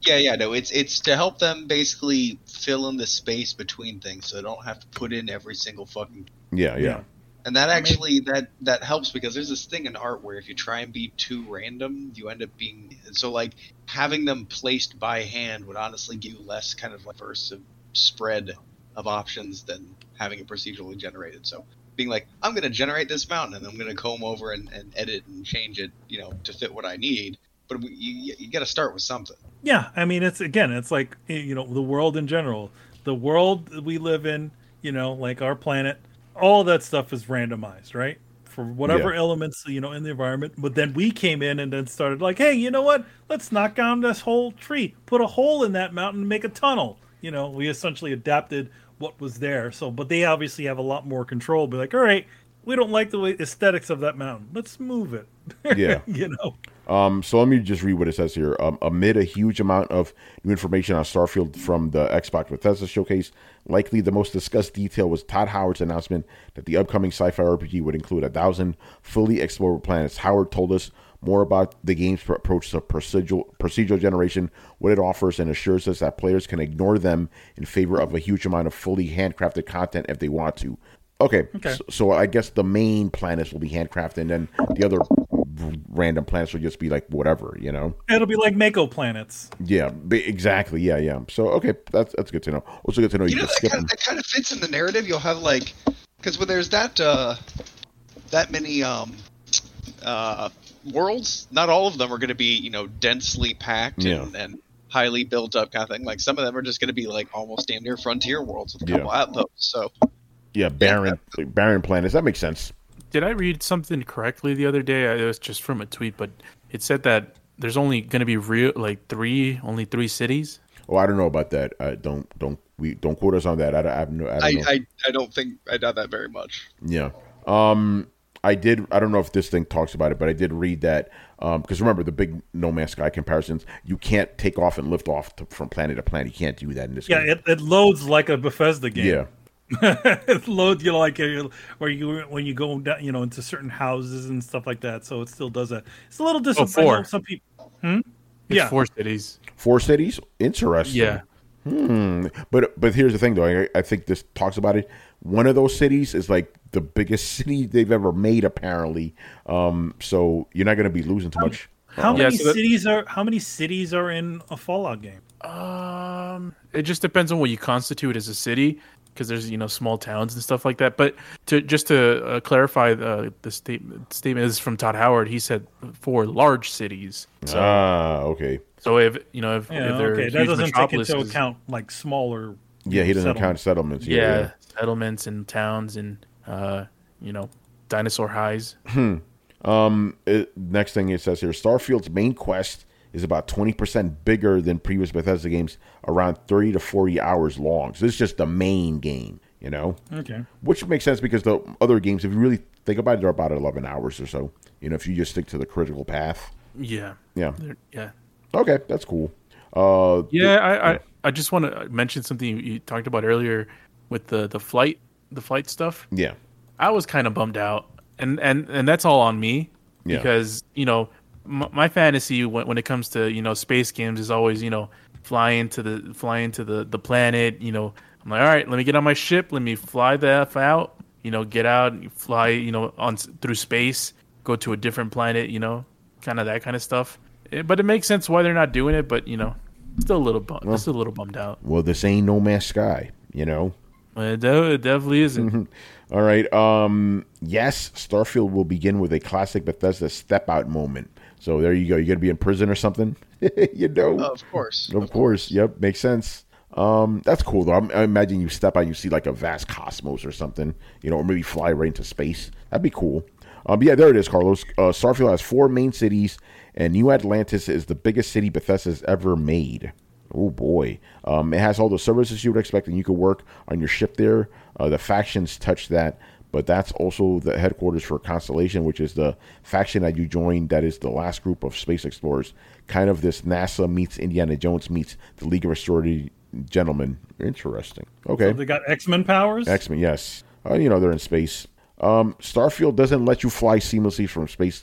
It's to help them basically fill in the space between things, so they don't have to put in every single fucking. Yeah. And that actually that helps, because there's this thing in art where if you try and be too random, you end up being so like having them placed by hand would honestly give you less kind of like verse spread of options than having it procedurally generated. So being like, I'm going to generate this mountain and I'm going to comb over and edit and change it, to fit what I need. But you got to start with something. Yeah, I mean, it's like, the world in general, the world we live in, like our planet, all that stuff is randomized, right? For whatever elements, in the environment. But then we came in and then started like, hey, you know what? Let's knock down this whole tree, put a hole in that mountain and make a tunnel. We essentially adapted what was there. So, but they obviously have a lot more control. Be like, all right, we don't like the aesthetics of that mountain. Let's move it. Yeah. So let me just read what it says here. Amid a huge amount of new information on Starfield from the Xbox Bethesda showcase, likely the most discussed detail was Todd Howard's announcement that the upcoming sci-fi RPG would include 1,000 fully explorable planets. Howard told us more about the game's approach to procedural generation, what it offers, and assures us that players can ignore them in favor of a huge amount of fully handcrafted content if they want to. Okay. So I guess the main planets will be handcrafted, and then the other random planets will just be like whatever, It'll be like Mako planets. Yeah, exactly. Yeah. So okay, that's good to know. Also good to know you can skip them. That kind of fits in the narrative. You'll have like, because when there's that many worlds, not all of them are going to be densely packed and highly built up kind of thing. Like some of them are just going to be like almost damn near frontier worlds with a couple outposts. So barren planets. That makes sense. Did I read something correctly the other day? It was just from a tweet, but it said that there's only going to be only three cities. Oh, I don't know about that. Don't quote us on that. I don't know. I don't think I doubt that very much. Yeah. I don't know if this thing talks about it, but I did read that because remember the big No Man's Sky comparisons. You can't take off and lift off from planet to planet. You can't do that in this game. Yeah, it loads like a Bethesda game. Yeah. It loads like when you go down, into certain houses and stuff like that. So it still does that. It's a little disappointing. Some people. It's 4 cities. 4 cities? Interesting. Yeah. But here's the thing, though. I think this talks about it. One of those cities is like the biggest city they've ever made, apparently. So you're not going to be losing too much. How many cities are in a Fallout game? It just depends on what you constitute as a city, because there's small towns and stuff like that. But to clarify, the statement is from Todd Howard. He said 4 large cities. So, okay. So if that doesn't take into account like smaller. Yeah, he doesn't count settlements. Yeah, settlements and towns and dinosaur highs. Next thing it says here, Starfield's main quest is about 20% bigger than previous Bethesda games, around 30 to 40 hours long. So this is just the main game, you know? Okay. Which makes sense because the other games, if you really think about it, they're about 11 hours or so. You know, if you just stick to the critical path. Yeah. Yeah. Yeah. Okay, that's cool. I just want to mention something you talked about earlier with the flight stuff. Yeah. I was kind of bummed out, and that's all on me Yeah. because my fantasy when it comes to space games is always fly into the planet. I'm like, all right, let me get on my ship, let me fly the F out, get out, fly on through space, go to a different planet, kind of that kind of stuff. But it makes sense why they're not doing it, but still a little bummed out. Well, this ain't No Man's Sky, you know. It definitely isn't. All right. Yes, Starfield will begin with a classic Bethesda step out moment. So there you go. You're gonna be in prison or something, Of course. Of course. Yep, makes sense. That's cool though. I imagine you step out, and you see like a vast cosmos or something, or maybe fly right into space. That'd be cool. But yeah, there it is, Carlos. Starfield has 4 main cities, and New Atlantis is the biggest city Bethesda's ever made. Oh boy. It has all the services you would expect, and you could work on your ship there. The factions touch that, but that's also the headquarters for Constellation, which is the faction that you joined. That is the last group of space explorers. Kind of this NASA meets Indiana Jones meets the League of Extraordinary Gentlemen. Interesting. Okay. So they got X-Men powers? X-Men, yes. They're in space. Starfield doesn't let you fly seamlessly from space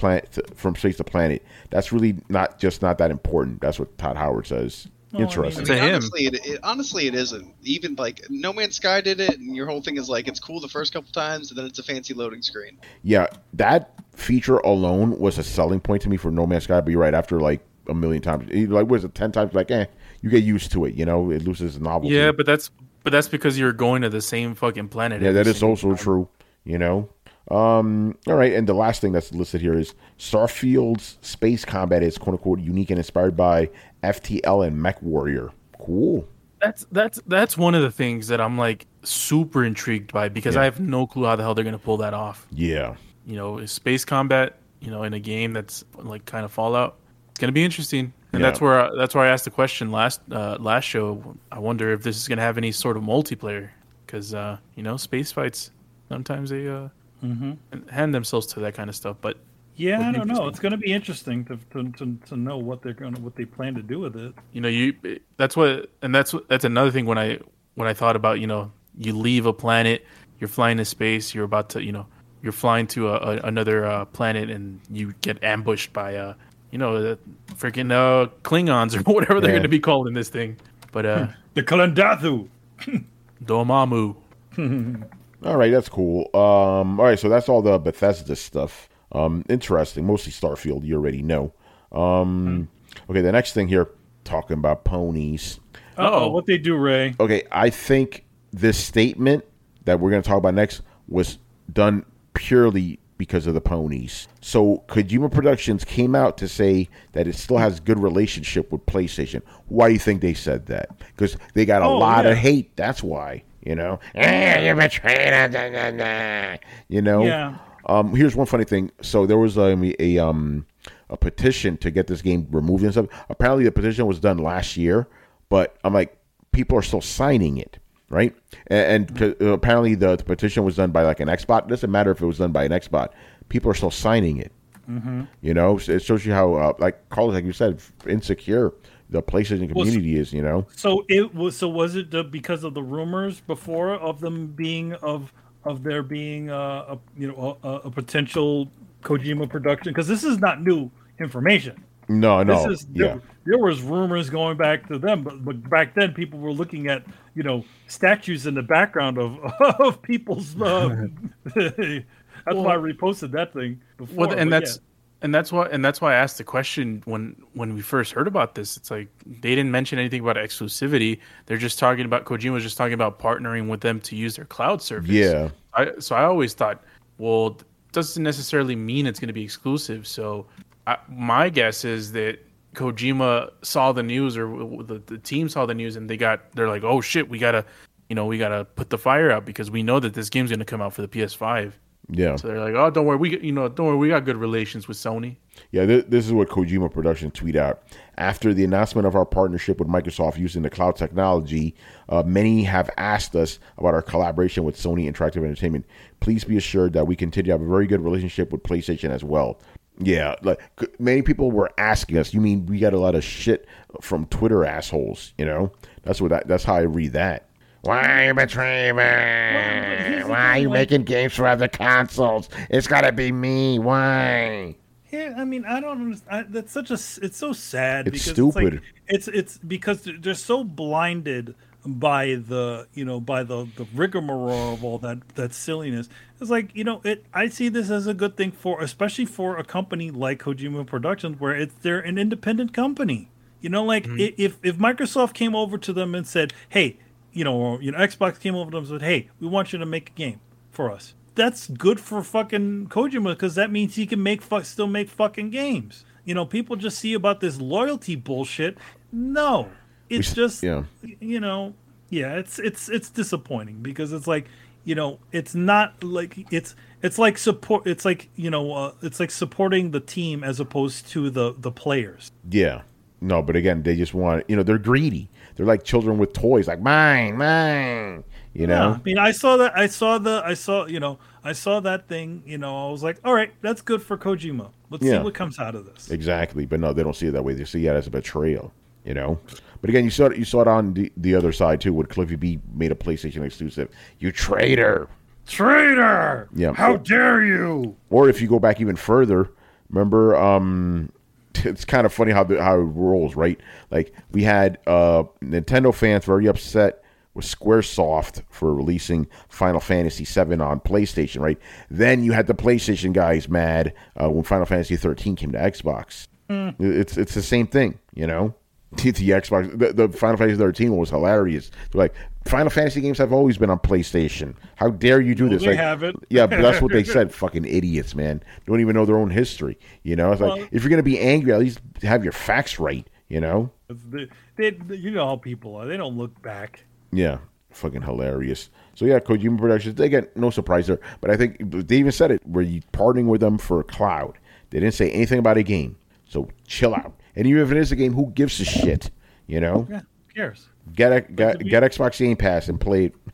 to planet. That's really not that important. That's what Todd Howard says. Interesting. Honestly, it isn't. Even like No Man's Sky did it, and your whole thing is like it's cool the first couple times, and then it's a fancy loading screen. Yeah, that feature alone was a selling point to me for No Man's Sky. But you're right, after like a million times, like was it 10 times? Like, you get used to it. It loses its novelty. Yeah, but that's because you're going to the same fucking planet. Yeah, that is also true. All right, and the last thing that's listed here is Starfield's space combat is quote unquote unique and inspired by FTL and MechWarrior. Cool. That's one of the things that I'm like super intrigued by because I have no clue how the hell they're gonna pull that off. Yeah. Space combat, in a game that's like kind of Fallout. It's gonna be interesting. And that's where I asked the question last show. I wonder if this is gonna have any sort of multiplayer because space fights sometimes they hand themselves to that kind of stuff. But yeah, I don't know. It's going to be interesting to know what they plan to do with it. That's another thing when I thought about you leave a planet, you're flying to space, you're about to you're flying to another planet and you get ambushed by the freaking Klingons or whatever they're going to be called in this thing. But the Kalandathu, Dormammu. All right, that's cool. All right, so that's all the Bethesda stuff. Interesting, mostly Starfield. You already know. Okay, the next thing here, talking about ponies. What they do, Ray? Okay, I think this statement that we're going to talk about next was done purely because of the ponies. So Kojima Productions came out to say that it still has good relationship with PlayStation. Why do you think they said that? Because they got a lot of hate. That's why. You're betrayed. Yeah. Here's one funny thing. So there was a petition to get this game removed and stuff. Apparently, the petition was done last year, but I'm like, people are still signing it, right? And apparently, the petition was done by like an Xbot. It doesn't matter if it was done by an Xbot. People are still signing it. So it shows you how, like Carlos, like you said, insecure the PlayStation community is. So was it because of the rumors before of them being of there being a potential Kojima production? Because this is not new information. No. There was rumors going back to them, but back then people were looking at statues in the background of people's. That's why I reposted that thing before. Well, and that's why I asked the question when we first heard about this. It's like they didn't mention anything about exclusivity. They're just talking about Kojima was just talking about partnering with them to use their cloud service. Yeah. So I always thought, well, doesn't necessarily mean it's going to be exclusive. So my guess is that Kojima saw the news, or the team saw the news, and they're like, oh shit, we gotta put the fire out because we know that this game's going to come out for the PS5. Yeah. So they're like, oh, don't worry, we got good relations with Sony. Yeah, this is what Kojima Production tweet out. After the announcement of our partnership with Microsoft using the cloud technology, many have asked us about our collaboration with Sony Interactive Entertainment. Please be assured that we continue to have a very good relationship with PlayStation as well. Yeah, like many people were asking us. You mean we got a lot of shit from Twitter assholes? You know, that's how I read that. Why are you betraying me? Why are you making games for other consoles? It's gotta be me. Why? Yeah, I mean, I don't understand. That's such a. It's so sad. It's because stupid. It's because they're so blinded by the rigmarole of all that silliness. It's like, I see this as a good thing especially for a company like Kojima Productions, where they're an independent company. If Microsoft came over to them and said, hey, Xbox came over to them and said, hey, we want you to make a game for us. That's good for fucking Kojima, because that means he can still make fucking games. People just see about this loyalty bullshit. No, it's it's disappointing, because it's like, it's not like it's like support. It's like it's like supporting the team as opposed to the players. Yeah. No, but again, they just want, they're greedy. They're like children with toys, like mine. Yeah, I mean, I saw that thing, I was like, all right, that's good for Kojima. Let's see what comes out of this. Exactly. But no, they don't see it that way. They see it as a betrayal, But again, you saw it on the other side too, when Cliffy B made a PlayStation exclusive. You traitor. Yeah. How dare you? Or if you go back even further, remember, it's kind of funny how it rolls, right? Like, we had Nintendo fans very upset with Squaresoft for releasing Final Fantasy VII on PlayStation, right? Then you had the PlayStation guys mad when Final Fantasy 13 came to Xbox. It's the same thing, The Xbox, the Final Fantasy 13 one was hilarious. They're like, Final Fantasy games have always been on PlayStation. How dare you do this? They haven't. Yeah, but that's what they said. Fucking idiots, man. Don't even know their own history. It's like, if you're going to be angry, at least have your facts right, You know how people are. They don't look back. Yeah, fucking hilarious. So yeah, Kojima Productions, they get no surprise there. But I think they even said it, where you partnering with them for a cloud. They didn't say anything about a game. So chill out. And even if it is a game, who gives a shit? Yeah, who cares? Get Xbox Game Pass and play it.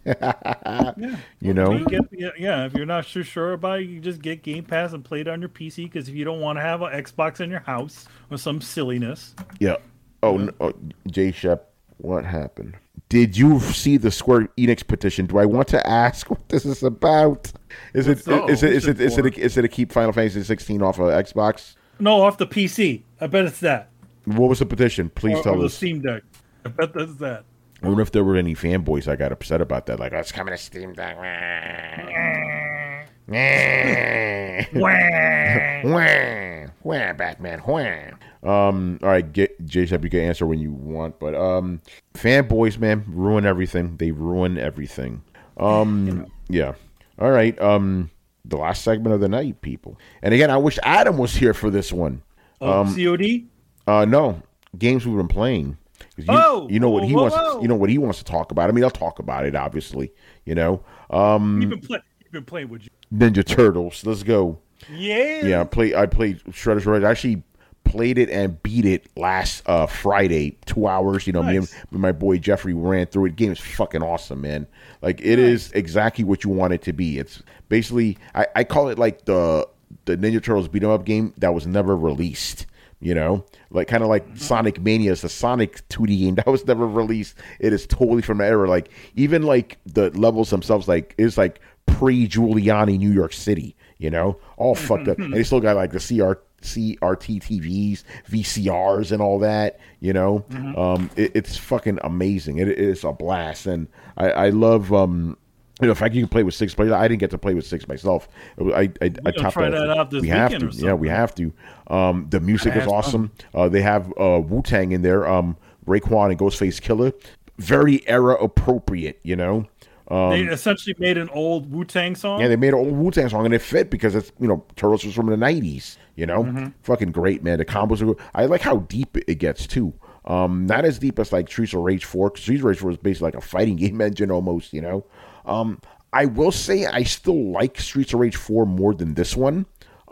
If you're not sure about it, you just get Game Pass and play it on your PC, because if you don't want to have an Xbox in your house or some silliness. Yeah. J Shep, what happened? Did you see the Square Enix petition? Do I want to ask what this is about? Is it to keep Final Fantasy 16 off of Xbox? No, off the PC. I bet it's that. What was the petition? Please tell us. The Steam Deck. I bet that's that. I wonder if there were any fanboys that got upset about that. Like, it's coming to Steam Deck. Wah, Batman. Wah. All right, J-Shep, you can answer when you want. But fanboys, man, ruin everything. They ruin everything. Yeah. All right. The last segment of the night, people. And again, I wish Adam was here for this one. COD? No. Games we've been playing. You know what he wants. You know what he wants to talk about. I mean, I'll talk about it, obviously. You've been playing with Ninja Turtles. Let's go. Yeah. Yeah. I played Shredder's Revenge. I actually played it and beat it last Friday. 2 hours. Nice. Me and my boy Jeffrey ran through it. The game is fucking awesome, man. Like, it is exactly what you want it to be. It's basically, I call it like the Ninja Turtles beat 'em up game that was never released. Like, kind of like Sonic Mania is the Sonic 2D game that was never released. It is totally from the era. Like, even like the levels themselves, like, it's like pre-Giuliani New York City, all fucked up. And they still got like the CRT TVs, VCRs, and all that. It's fucking amazing. It is a blast, and I love. The fact you can play with 6 players. I didn't get to play with 6 myself. I topped try that out this weekend or something. Yeah, we have to. The music is awesome. They have Wu-Tang in there. Raekwon and Ghostface Killer. Very era appropriate, they essentially made an old Wu-Tang song? Yeah, they made an old Wu-Tang song, and it fit because it's, Turtles was from the 90s, Fucking great, man. The combos are good. I like how deep it gets, too. Not as deep as, like, Streets of Rage 4, because Streets of Rage 4 is basically like a fighting game engine almost, I will say I still like Streets of Rage 4 more than this one.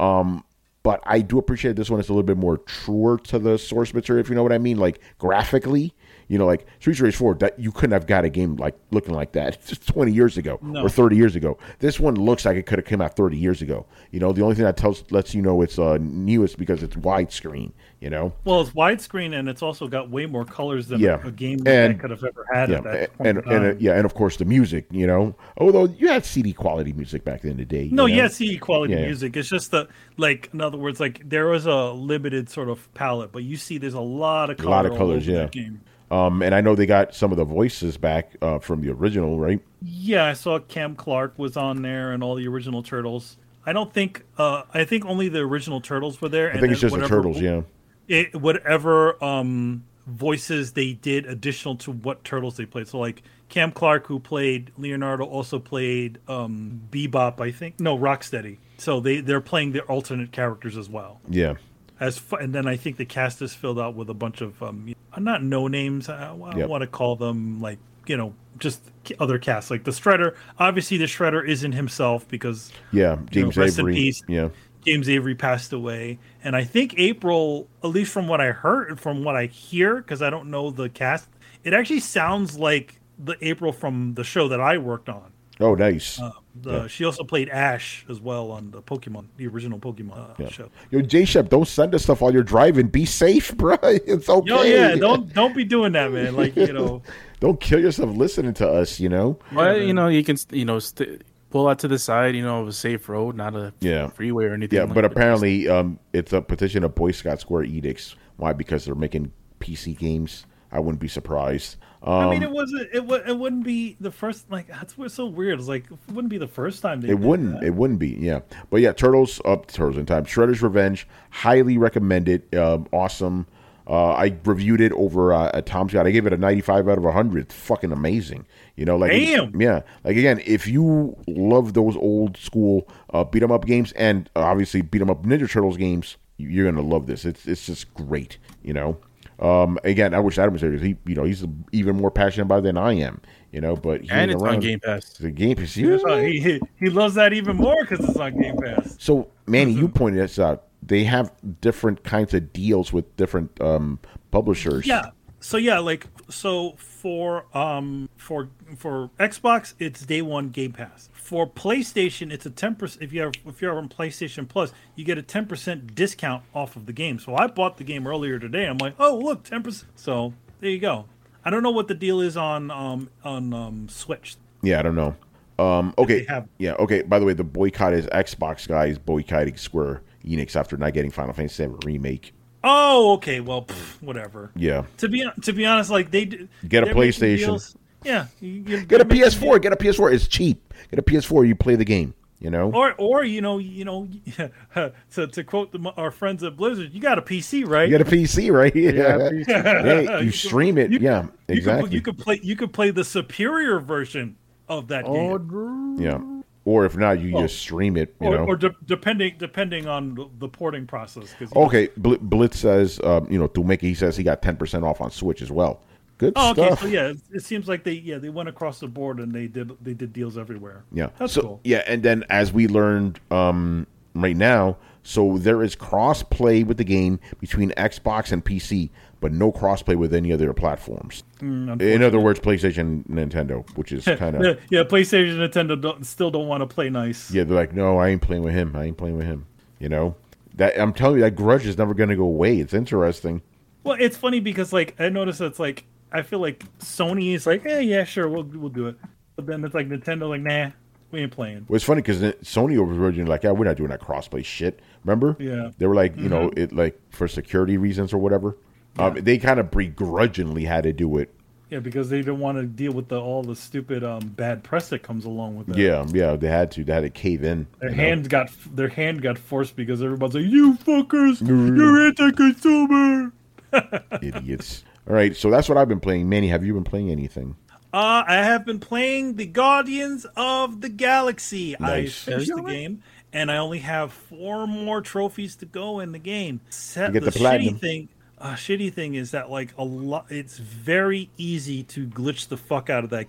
But I do appreciate this one. It's a little bit more truer to the source material, if you know what I mean. Like graphically, like Streets of Rage 4, that you couldn't have got a game like looking like that just 20 years ago or 30 years ago. This one looks like it could have come out 30 years ago. The only thing that lets you know it's new is because it's widescreen. Well, it's widescreen and it's also got way more colors than a game that could have ever had at that point. And of course the music. Although you had CD quality music back in the day. No, you had CD quality music. It's just in other words, like there was a limited sort of palette, but you see there's a lot of colors. That game. And I know they got some of the voices back from the original, right? Yeah, I saw Cam Clark was on there and all the original Turtles. I don't think. I think only the original Turtles were there. I think it's just the Turtles, yeah. Whatever voices they did additional to what Turtles they played. So like Cam Clark, who played Leonardo, also played Bebop, I think. No, Rocksteady. So they're playing their alternate characters as well. Yeah. And then I think the cast is filled out with a bunch of not no names. I want to call them like just other casts like the Shredder. Obviously, the Shredder isn't himself because James rest Avery. In peace. Yeah. James Avery passed away, and I think April, at least from what I heard, from what I hear, because I don't know the cast, it actually sounds like the April from the show that I worked on. Oh, nice. She also played Ash as well on the original Pokemon show. Yo, J-Shep, don't send us stuff while you're driving. Be safe, bro. It's okay. Yo, yeah, don't be doing that, man. Like don't kill yourself listening to us. Well, you can pull out to the side, of a safe road, not a freeway or anything. Yeah, like but that. apparently, it's a petition of Boy Scout Square edicts. Why? Because they're making PC games. I wouldn't be surprised. I mean, it wouldn't be the first. Like that's what's so weird. It's like it wouldn't be the first time they. It wouldn't be. Yeah, but yeah, Turtles in Time. Shredder's Revenge. Highly recommended. Awesome. I reviewed it over at Tom's Guide. I gave it a 95 out of 100. It's fucking amazing. Damn. Yeah. Like again, if you love those old school beat 'em up games and obviously beat 'em up Ninja Turtles games, you're gonna love this. It's just great. Again, I wish Adam was there because he's even more passionate about it than I am. But and it's on Game Pass. The Game Pass. He loves that even more because it's on Game Pass. So, Manny, you pointed this out. They have different kinds of deals with different publishers. Yeah. So for Xbox, it's day one Game Pass. For PlayStation, it's a 10%. If you're on PlayStation Plus, you get a 10% discount off of the game. So I bought the game earlier today. I'm like, oh look, 10%. So there you go. I don't know what the deal is on Switch. Yeah, I don't know. Okay. Okay. By the way, the boycott is Xbox guys boycotting Square Enix after not getting Final Fantasy VII Remake. Oh, okay. Well, whatever. Yeah. To be honest, like get a PlayStation. Yeah. Get a PS4. Get a PS4. It's cheap. Get a PS4. You play the game. Or to quote our friends at Blizzard, you got a PC, right? You got a PC, right? Yeah. You stream it. Exactly. You could play the superior version of that game. Yeah. Or if not, you just stream it. Or depending on the porting process. Okay, Blitz says, to make it, he says he got 10% off on Switch as well. Good stuff. Okay, so yeah, it seems like they went across the board and they did deals everywhere. Yeah, that's cool. Yeah, and then as we learned right now, so there is cross-play with the game between Xbox and PC, but no cross-play with any other platforms. In other words, PlayStation, Nintendo, which is kind of... yeah, PlayStation and Nintendo still don't want to play nice. Yeah, they're like, no, I ain't playing with him. That I'm telling you, that grudge is never going to go away. It's interesting. Well, it's funny because, like, I noticed it's like, I feel like Sony is like, yeah, sure, we'll do it. But then it's like Nintendo, like, nah, we ain't playing. Well, it's funny because Sony was originally like, we're not doing that crossplay shit. Remember? Yeah. They were like, it like for security reasons or whatever. Yeah. They kind of begrudgingly had to do it. Yeah, because they didn't want to deal with all the stupid bad press that comes along with that. Yeah, they had to cave in. Their hand got forced because everybody's like, you fuckers, you're anti-consumer. Idiots. All right, so that's what I've been playing. Manny, have you been playing anything? I have been playing the Guardians of the Galaxy. Nice. I finished the game, and I only have 4 more trophies to go in the game. You get the platinum. Shitty thing is that it's very easy to glitch the fuck out of that game.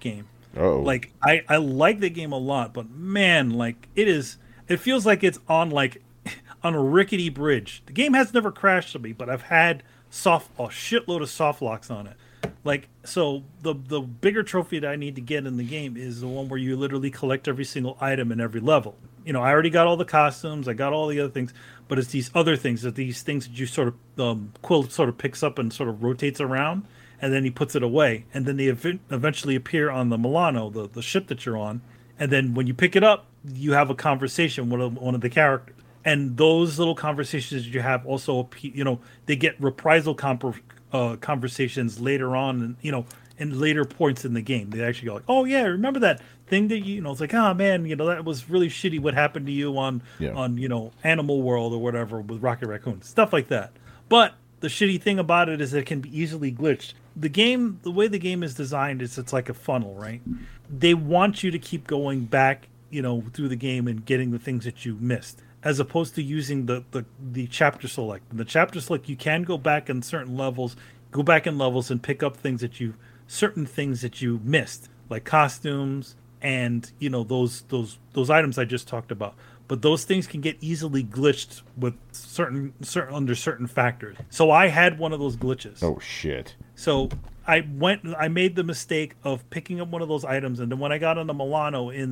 Oh, Like I like the game a lot, but man, like it feels like it's on like on a rickety bridge. The game has never crashed on me, but I've had a shitload of soft locks on it. Like, so the bigger trophy that I need to get in the game is the one where you literally collect every single item in every level. You know, I already got all the costumes, I got all the other things, but it's these other things, that these things that you sort of Quill sort of picks up and sort of rotates around, and then he puts it away, and then they eventually appear on the Milano, the ship that you're on, and then when you pick it up, you have a conversation with one of the characters. And those little conversations that you have also, you know, they get reprisal conversations later on, and you know, in later points in the game, they actually go like, "Oh yeah, remember that thing that you know?" It's like, "Oh man, you know that was really shitty. What happened to you on you know Animal World or whatever with Rocket Raccoon, stuff like that." But the shitty thing about it is it can be easily glitched. The way the game is designed is it's like a funnel, right? They want you to keep going back, you know, through the game and getting the things that you missed, as opposed to using the chapter select. In the chapter select, you can go back in certain levels, and pick up certain things that you missed, like costumes and you know those items I just talked about. But those things can get easily glitched with certain under certain factors. So I had one of those glitches. oh shit. So I made the mistake of picking up one of those items, and then when I got on the Milano in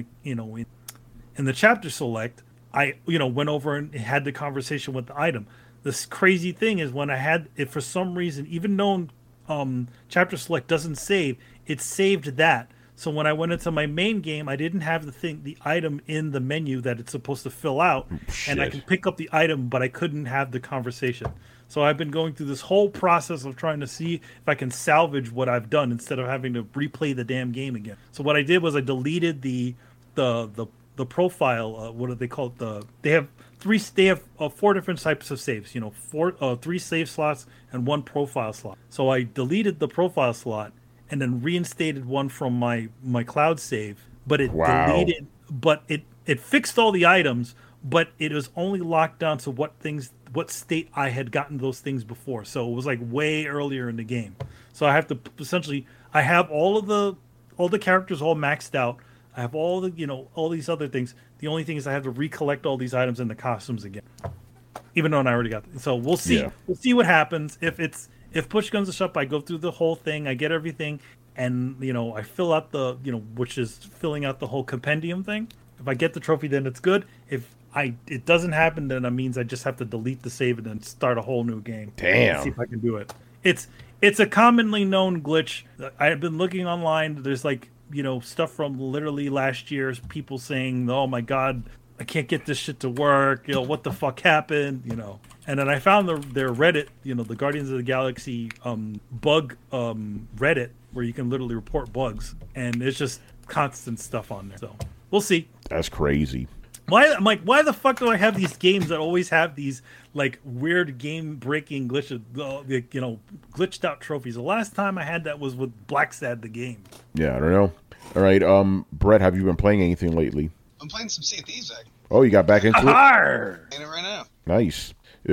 the chapter select, I went over and had the conversation with the item. This crazy thing is when I had it, for some reason, even though chapter select doesn't save, it saved that. So when I went into my main game, I didn't have the item in the menu that it's supposed to fill out, and I could pick up the item, but I couldn't have the conversation. So I've been going through this whole process of trying to see if I can salvage what I've done instead of having to replay the damn game again. So what I did was I deleted the profile. What do they call it? They have four different types of saves. You know, 3 save slots and 1 profile slot. So I deleted the profile slot and then reinstated one from my cloud save. But it deleted. But it fixed all the items. But it was only locked down to what state I had gotten those things before. So it was like way earlier in the game. So I have to essentially, I have all the characters all maxed out. I have all these other things. The only thing is I have to recollect all these items and the costumes again, even though I already got them. So we'll see. Yeah. We'll see what happens. If push comes to shove, I go through the whole thing. I get everything, and I fill out which is filling out the whole compendium thing. If I get the trophy, then it's good. If it doesn't happen, then it means I just have to delete the save and then start a whole new game. Damn. See if I can do it. It's a commonly known glitch. I've been looking online. There's stuff from literally last year, people saying, "Oh my god, I can't get this shit to work. What the fuck happened?" And then I found their Reddit, the Guardians of the Galaxy bug Reddit, where you can literally report bugs, and it's just constant stuff on there. So we'll see. That's crazy. Why the fuck do I have these games that always have these weird game breaking glitches, glitched out trophies? The last time I had that was with Blacksad the game. Yeah, I don't know. All right, Brett, have you been playing anything lately? I'm playing some Sea of Thieves. Oh, you got back into it? Playing it right now. Nice.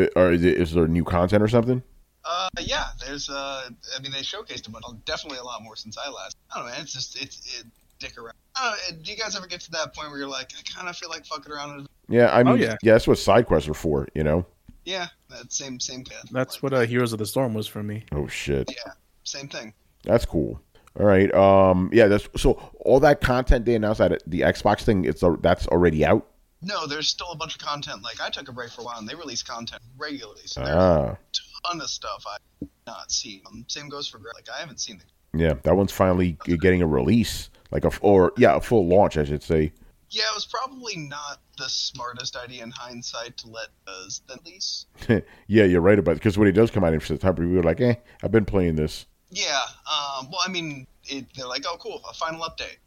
Is there new content or something? Yeah. There's they showcased definitely a lot more since I last. I don't know, man. It's just dick around. Do you guys ever get to that point where you're like, I kind of feel like fucking around? Yeah, I mean, yeah, that's what side quests are for, Yeah, that same. That's what Heroes of the Storm was for me. Oh shit. Yeah, same thing. That's cool. All right. Yeah. That's so. All that content they announced that the Xbox thing, that's already out. No, there's still a bunch of content. I took a break for a while, and they release content regularly. So there's a ton of stuff I've not seen. Same goes for Greg. I haven't seen the. Yeah, that one's finally getting a release, a full launch, I should say. Yeah, it was probably not the smartest idea in hindsight to let us release. Yeah, you're right about it, because when it does come out in September, we were like, I've been playing this. Yeah, well, I mean, they're like, oh, cool, a final update.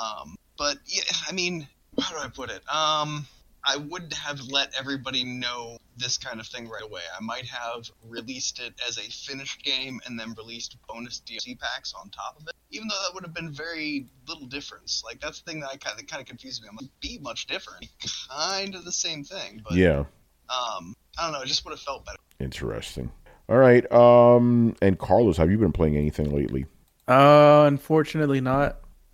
But yeah, I mean, how do I put it? I would have let everybody know this kind of thing right away. I might have released it as a finished game and then released bonus DLC packs on top of it, even though that would have been very little difference. That's the thing that kind of confused me. I'm like, be much different. Kind of the same thing, but yeah. I don't know. It just would have felt better. Interesting. All right. And Carlos, have you been playing anything lately? Unfortunately not.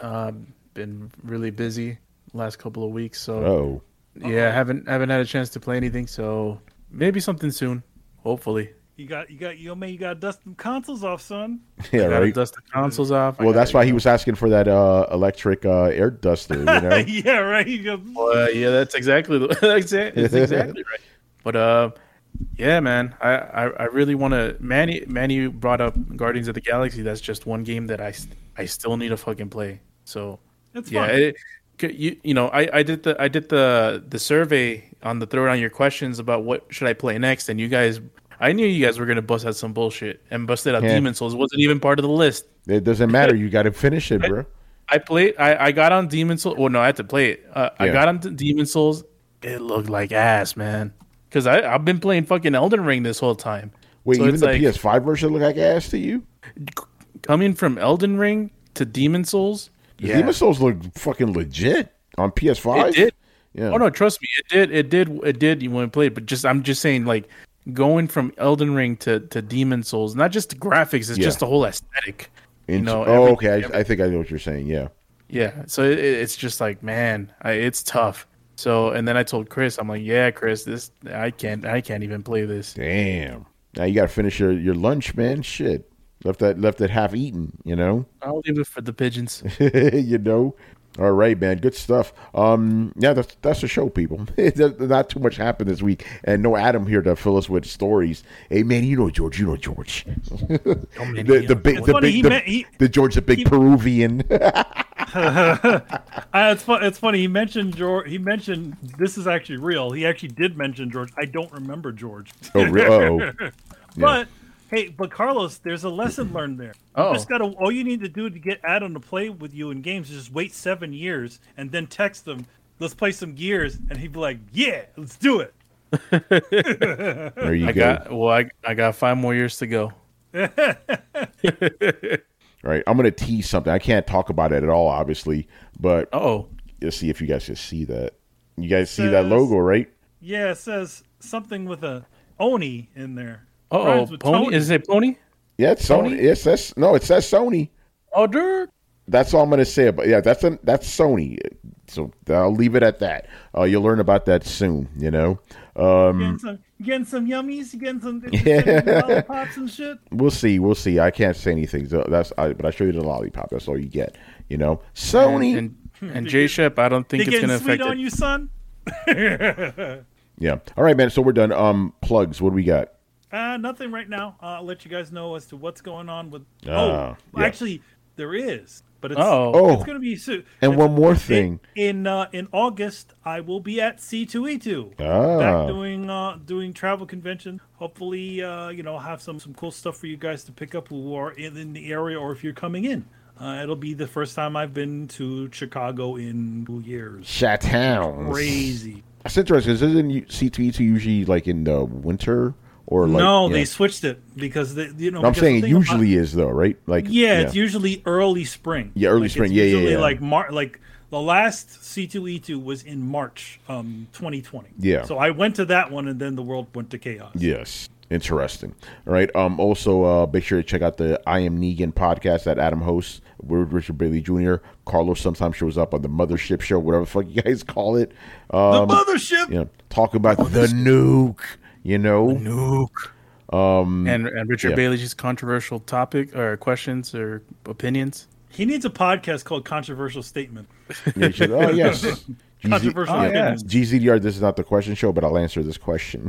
Been really busy last couple of weeks, so Oh, yeah, haven't had a chance to play anything. So maybe something soon, hopefully. You got you got to dust them consoles off, son. yeah, Gotta right. dust the consoles off. Well, that's why he was asking for that electric air duster. You know. Yeah, right. You go, Yeah, that's exactly that's exactly right. But yeah, man, I really want to. Manny brought up Guardians of the Galaxy. That's just one game that I still need to fucking play. So It's yeah, fun. you know, I did the survey on the throw down your questions about what should I play next, and you guys, I knew you guys were gonna bust out some bullshit and busted out Yeah. Demon Souls. It wasn't even part of the list. It doesn't matter. You got to finish it, bro. I got on Demon Souls. Well, no, I had to play it. I Yeah. got on Demon Souls. It looked like ass, man. Because I've been playing fucking Elden Ring this whole time. Wait, So even it's the like, PS5 version look like ass to you? coming from Elden Ring to Demon Souls. Yeah, Demon Souls look fucking legit on PS5. it did. Yeah. Oh no, trust me, it did. You want to play it, but I'm just saying, like going from Elden Ring to Demon Souls, not just the graphics, it's Yeah. just the whole aesthetic. Oh, everything- okay. I think I know what you're saying. Yeah. Yeah, so it's just like, man, it's tough. So, and then I told Chris, I'm like, yeah, Chris, this I can't even play this. Damn. Now you got to finish your lunch, man. Shit. Left it half eaten, you know? I'll leave it for the pigeons. You know? All right, man. Good stuff. Yeah, that's the show, people. Not too much happened this week, and no Adam here to fill us with stories. Hey, man, you know George. The George, the big Peruvian. It's funny. He mentioned George. He mentioned this is actually real. He actually did mention George. I don't remember George. Oh. But hey, Carlos, there's a lesson learned there. Oh. All you need to do to get Adam to play with you in games is just wait 7 years and then text him, let's play some Gears, and he'd be like, yeah, let's do it. There you go. I got 5 more years to go. All right, I'm going to tease something. I can't talk about it at all, obviously, but let's see if you guys can see that. You guys see that logo, right? Yeah, it says something with a Oni in there. Oh, Rhymes with Pony? Tony. Is it Pony? Yeah, it's Sony. It says Sony. Oh, dude. That's all I'm going to say about. Yeah, that's Sony. So I'll leave it at that. You'll learn about that soon. You know. Getting some yummies, getting some Yeah. lollipops and shit. We'll see. I can't say anything. So but I show you the lollipop. That's all you get. You know, Sony. And J Shep, I don't think They it's going to getting sweet affect on it. you, son. Yeah. All right, man. So we're done. Plugs. What do we got? Nothing right now. I'll let you guys know as to what's going on with. Yeah. Actually, there is, but it's Oh. it's going to be soon. And one more thing. In August, I will be at C2E2. Ah. Back doing travel convention. Hopefully, have some cool stuff for you guys to pick up who are in the area, or if you're coming in. It'll be the first time I've been to Chicago in 2 years. Chattowns. Crazy. That's interesting. Isn't C2E2 usually like in the winter or like? No, yeah. they switched it because No, I'm because saying it the thing usually is though, right? Like it's usually early spring. Yeah, early Like, spring. it's Yeah, usually yeah. like the last C2E2 was in March 2020. Yeah. So I went to that one, and then the world went to chaos. Yes. Interesting. All right. Also, make sure to check out the I Am Negan podcast that Adam hosts with Richard Bailey Jr. Carlos sometimes shows up on the Mothership Show, whatever the fuck you guys call it. The mothership. You know, talk about the nuke. You know, Nuke. And Richard yeah. Bailey's controversial topic or questions or opinions. He needs a podcast called Controversial Statement. Yeah, you should- oh yes. Controversial opinions. GZDR, this is not the question show, but I'll answer this question.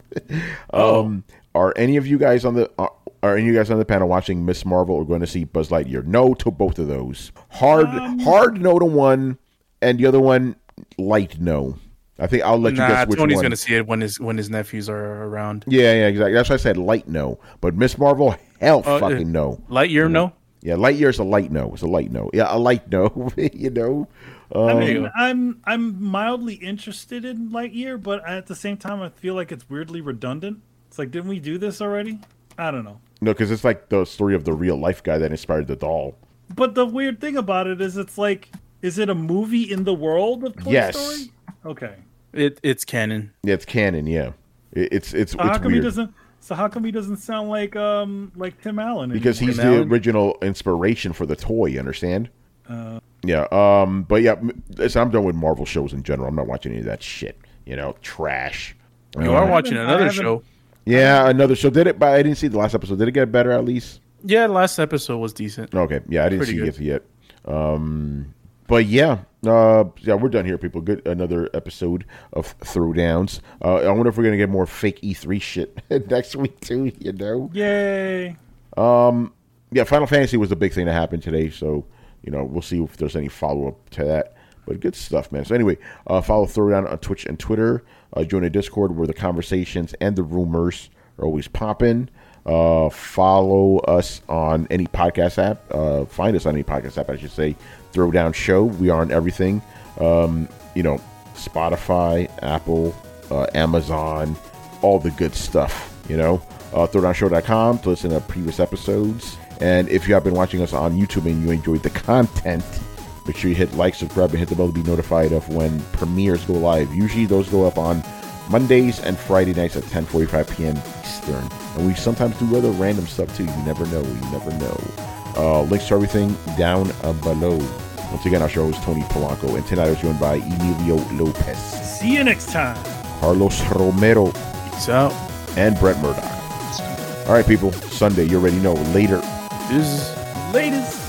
Are any of you guys on the panel watching Miss Marvel or going to see Buzz Lightyear? No to both of those. Hard no to one, and the other one light no. I think I'll let you guess which Tony's one. going to see it when his nephews are around. Yeah, exactly. That's why I said light no. But Miss Marvel, hell fucking no. Lightyear, no? Yeah, Lightyear's a light no. It's a light no. Yeah, a light no. You know. I mean, I'm mildly interested in Lightyear, but at the same time, I feel like it's weirdly redundant. It's like, didn't we do this already? I don't know. No, because it's like the story of the real life guy that inspired the doll. But the weird thing about it is, it's like, is it a movie in the world of Toy Story? Okay. It's canon. Yeah, it's canon. Yeah, it's How come weird. how come he doesn't sound like Tim Allen? Because anymore? he's the original inspiration for the toy. You understand? Yeah. But yeah, listen, I'm done with Marvel shows in general. I'm not watching any of that shit. Trash. You are watching another show. Yeah, another show. Did it? But I didn't see the last episode. Did it get better at least? Yeah, the last episode was decent. Okay. Yeah, I didn't see it yet. But yeah, we're done here, people. Good, another episode of Throwdowns. I wonder if we're gonna get more fake E3 shit next week too. Yay! Yeah, Final Fantasy was the big thing that happened today, so we'll see if there's any follow up to that. But good stuff, man. So anyway, follow Throwdown on Twitch and Twitter. Join the Discord where the conversations and the rumors are always popping. Follow us on any podcast app. Find us on any podcast app, I should say. Throwdown Show. We are on everything. Spotify, Apple, Amazon, all the good stuff. Throwdownshow.com to listen to previous episodes. And if you have been watching us on YouTube and you enjoyed the content, make sure you hit like, subscribe, and hit the bell to be notified of when premieres go live. Usually those go up on Mondays and Friday nights at 10:45 p.m. Eastern. And we sometimes do other random stuff too. You never know. Links to everything down below. Once again, our show is Tony Polanco, and tonight I was joined by Emilio Lopez. See you next time. Carlos Romero. Peace out. And Brett Murdoch. All right, people. Sunday, you already know. Later. This is Latest.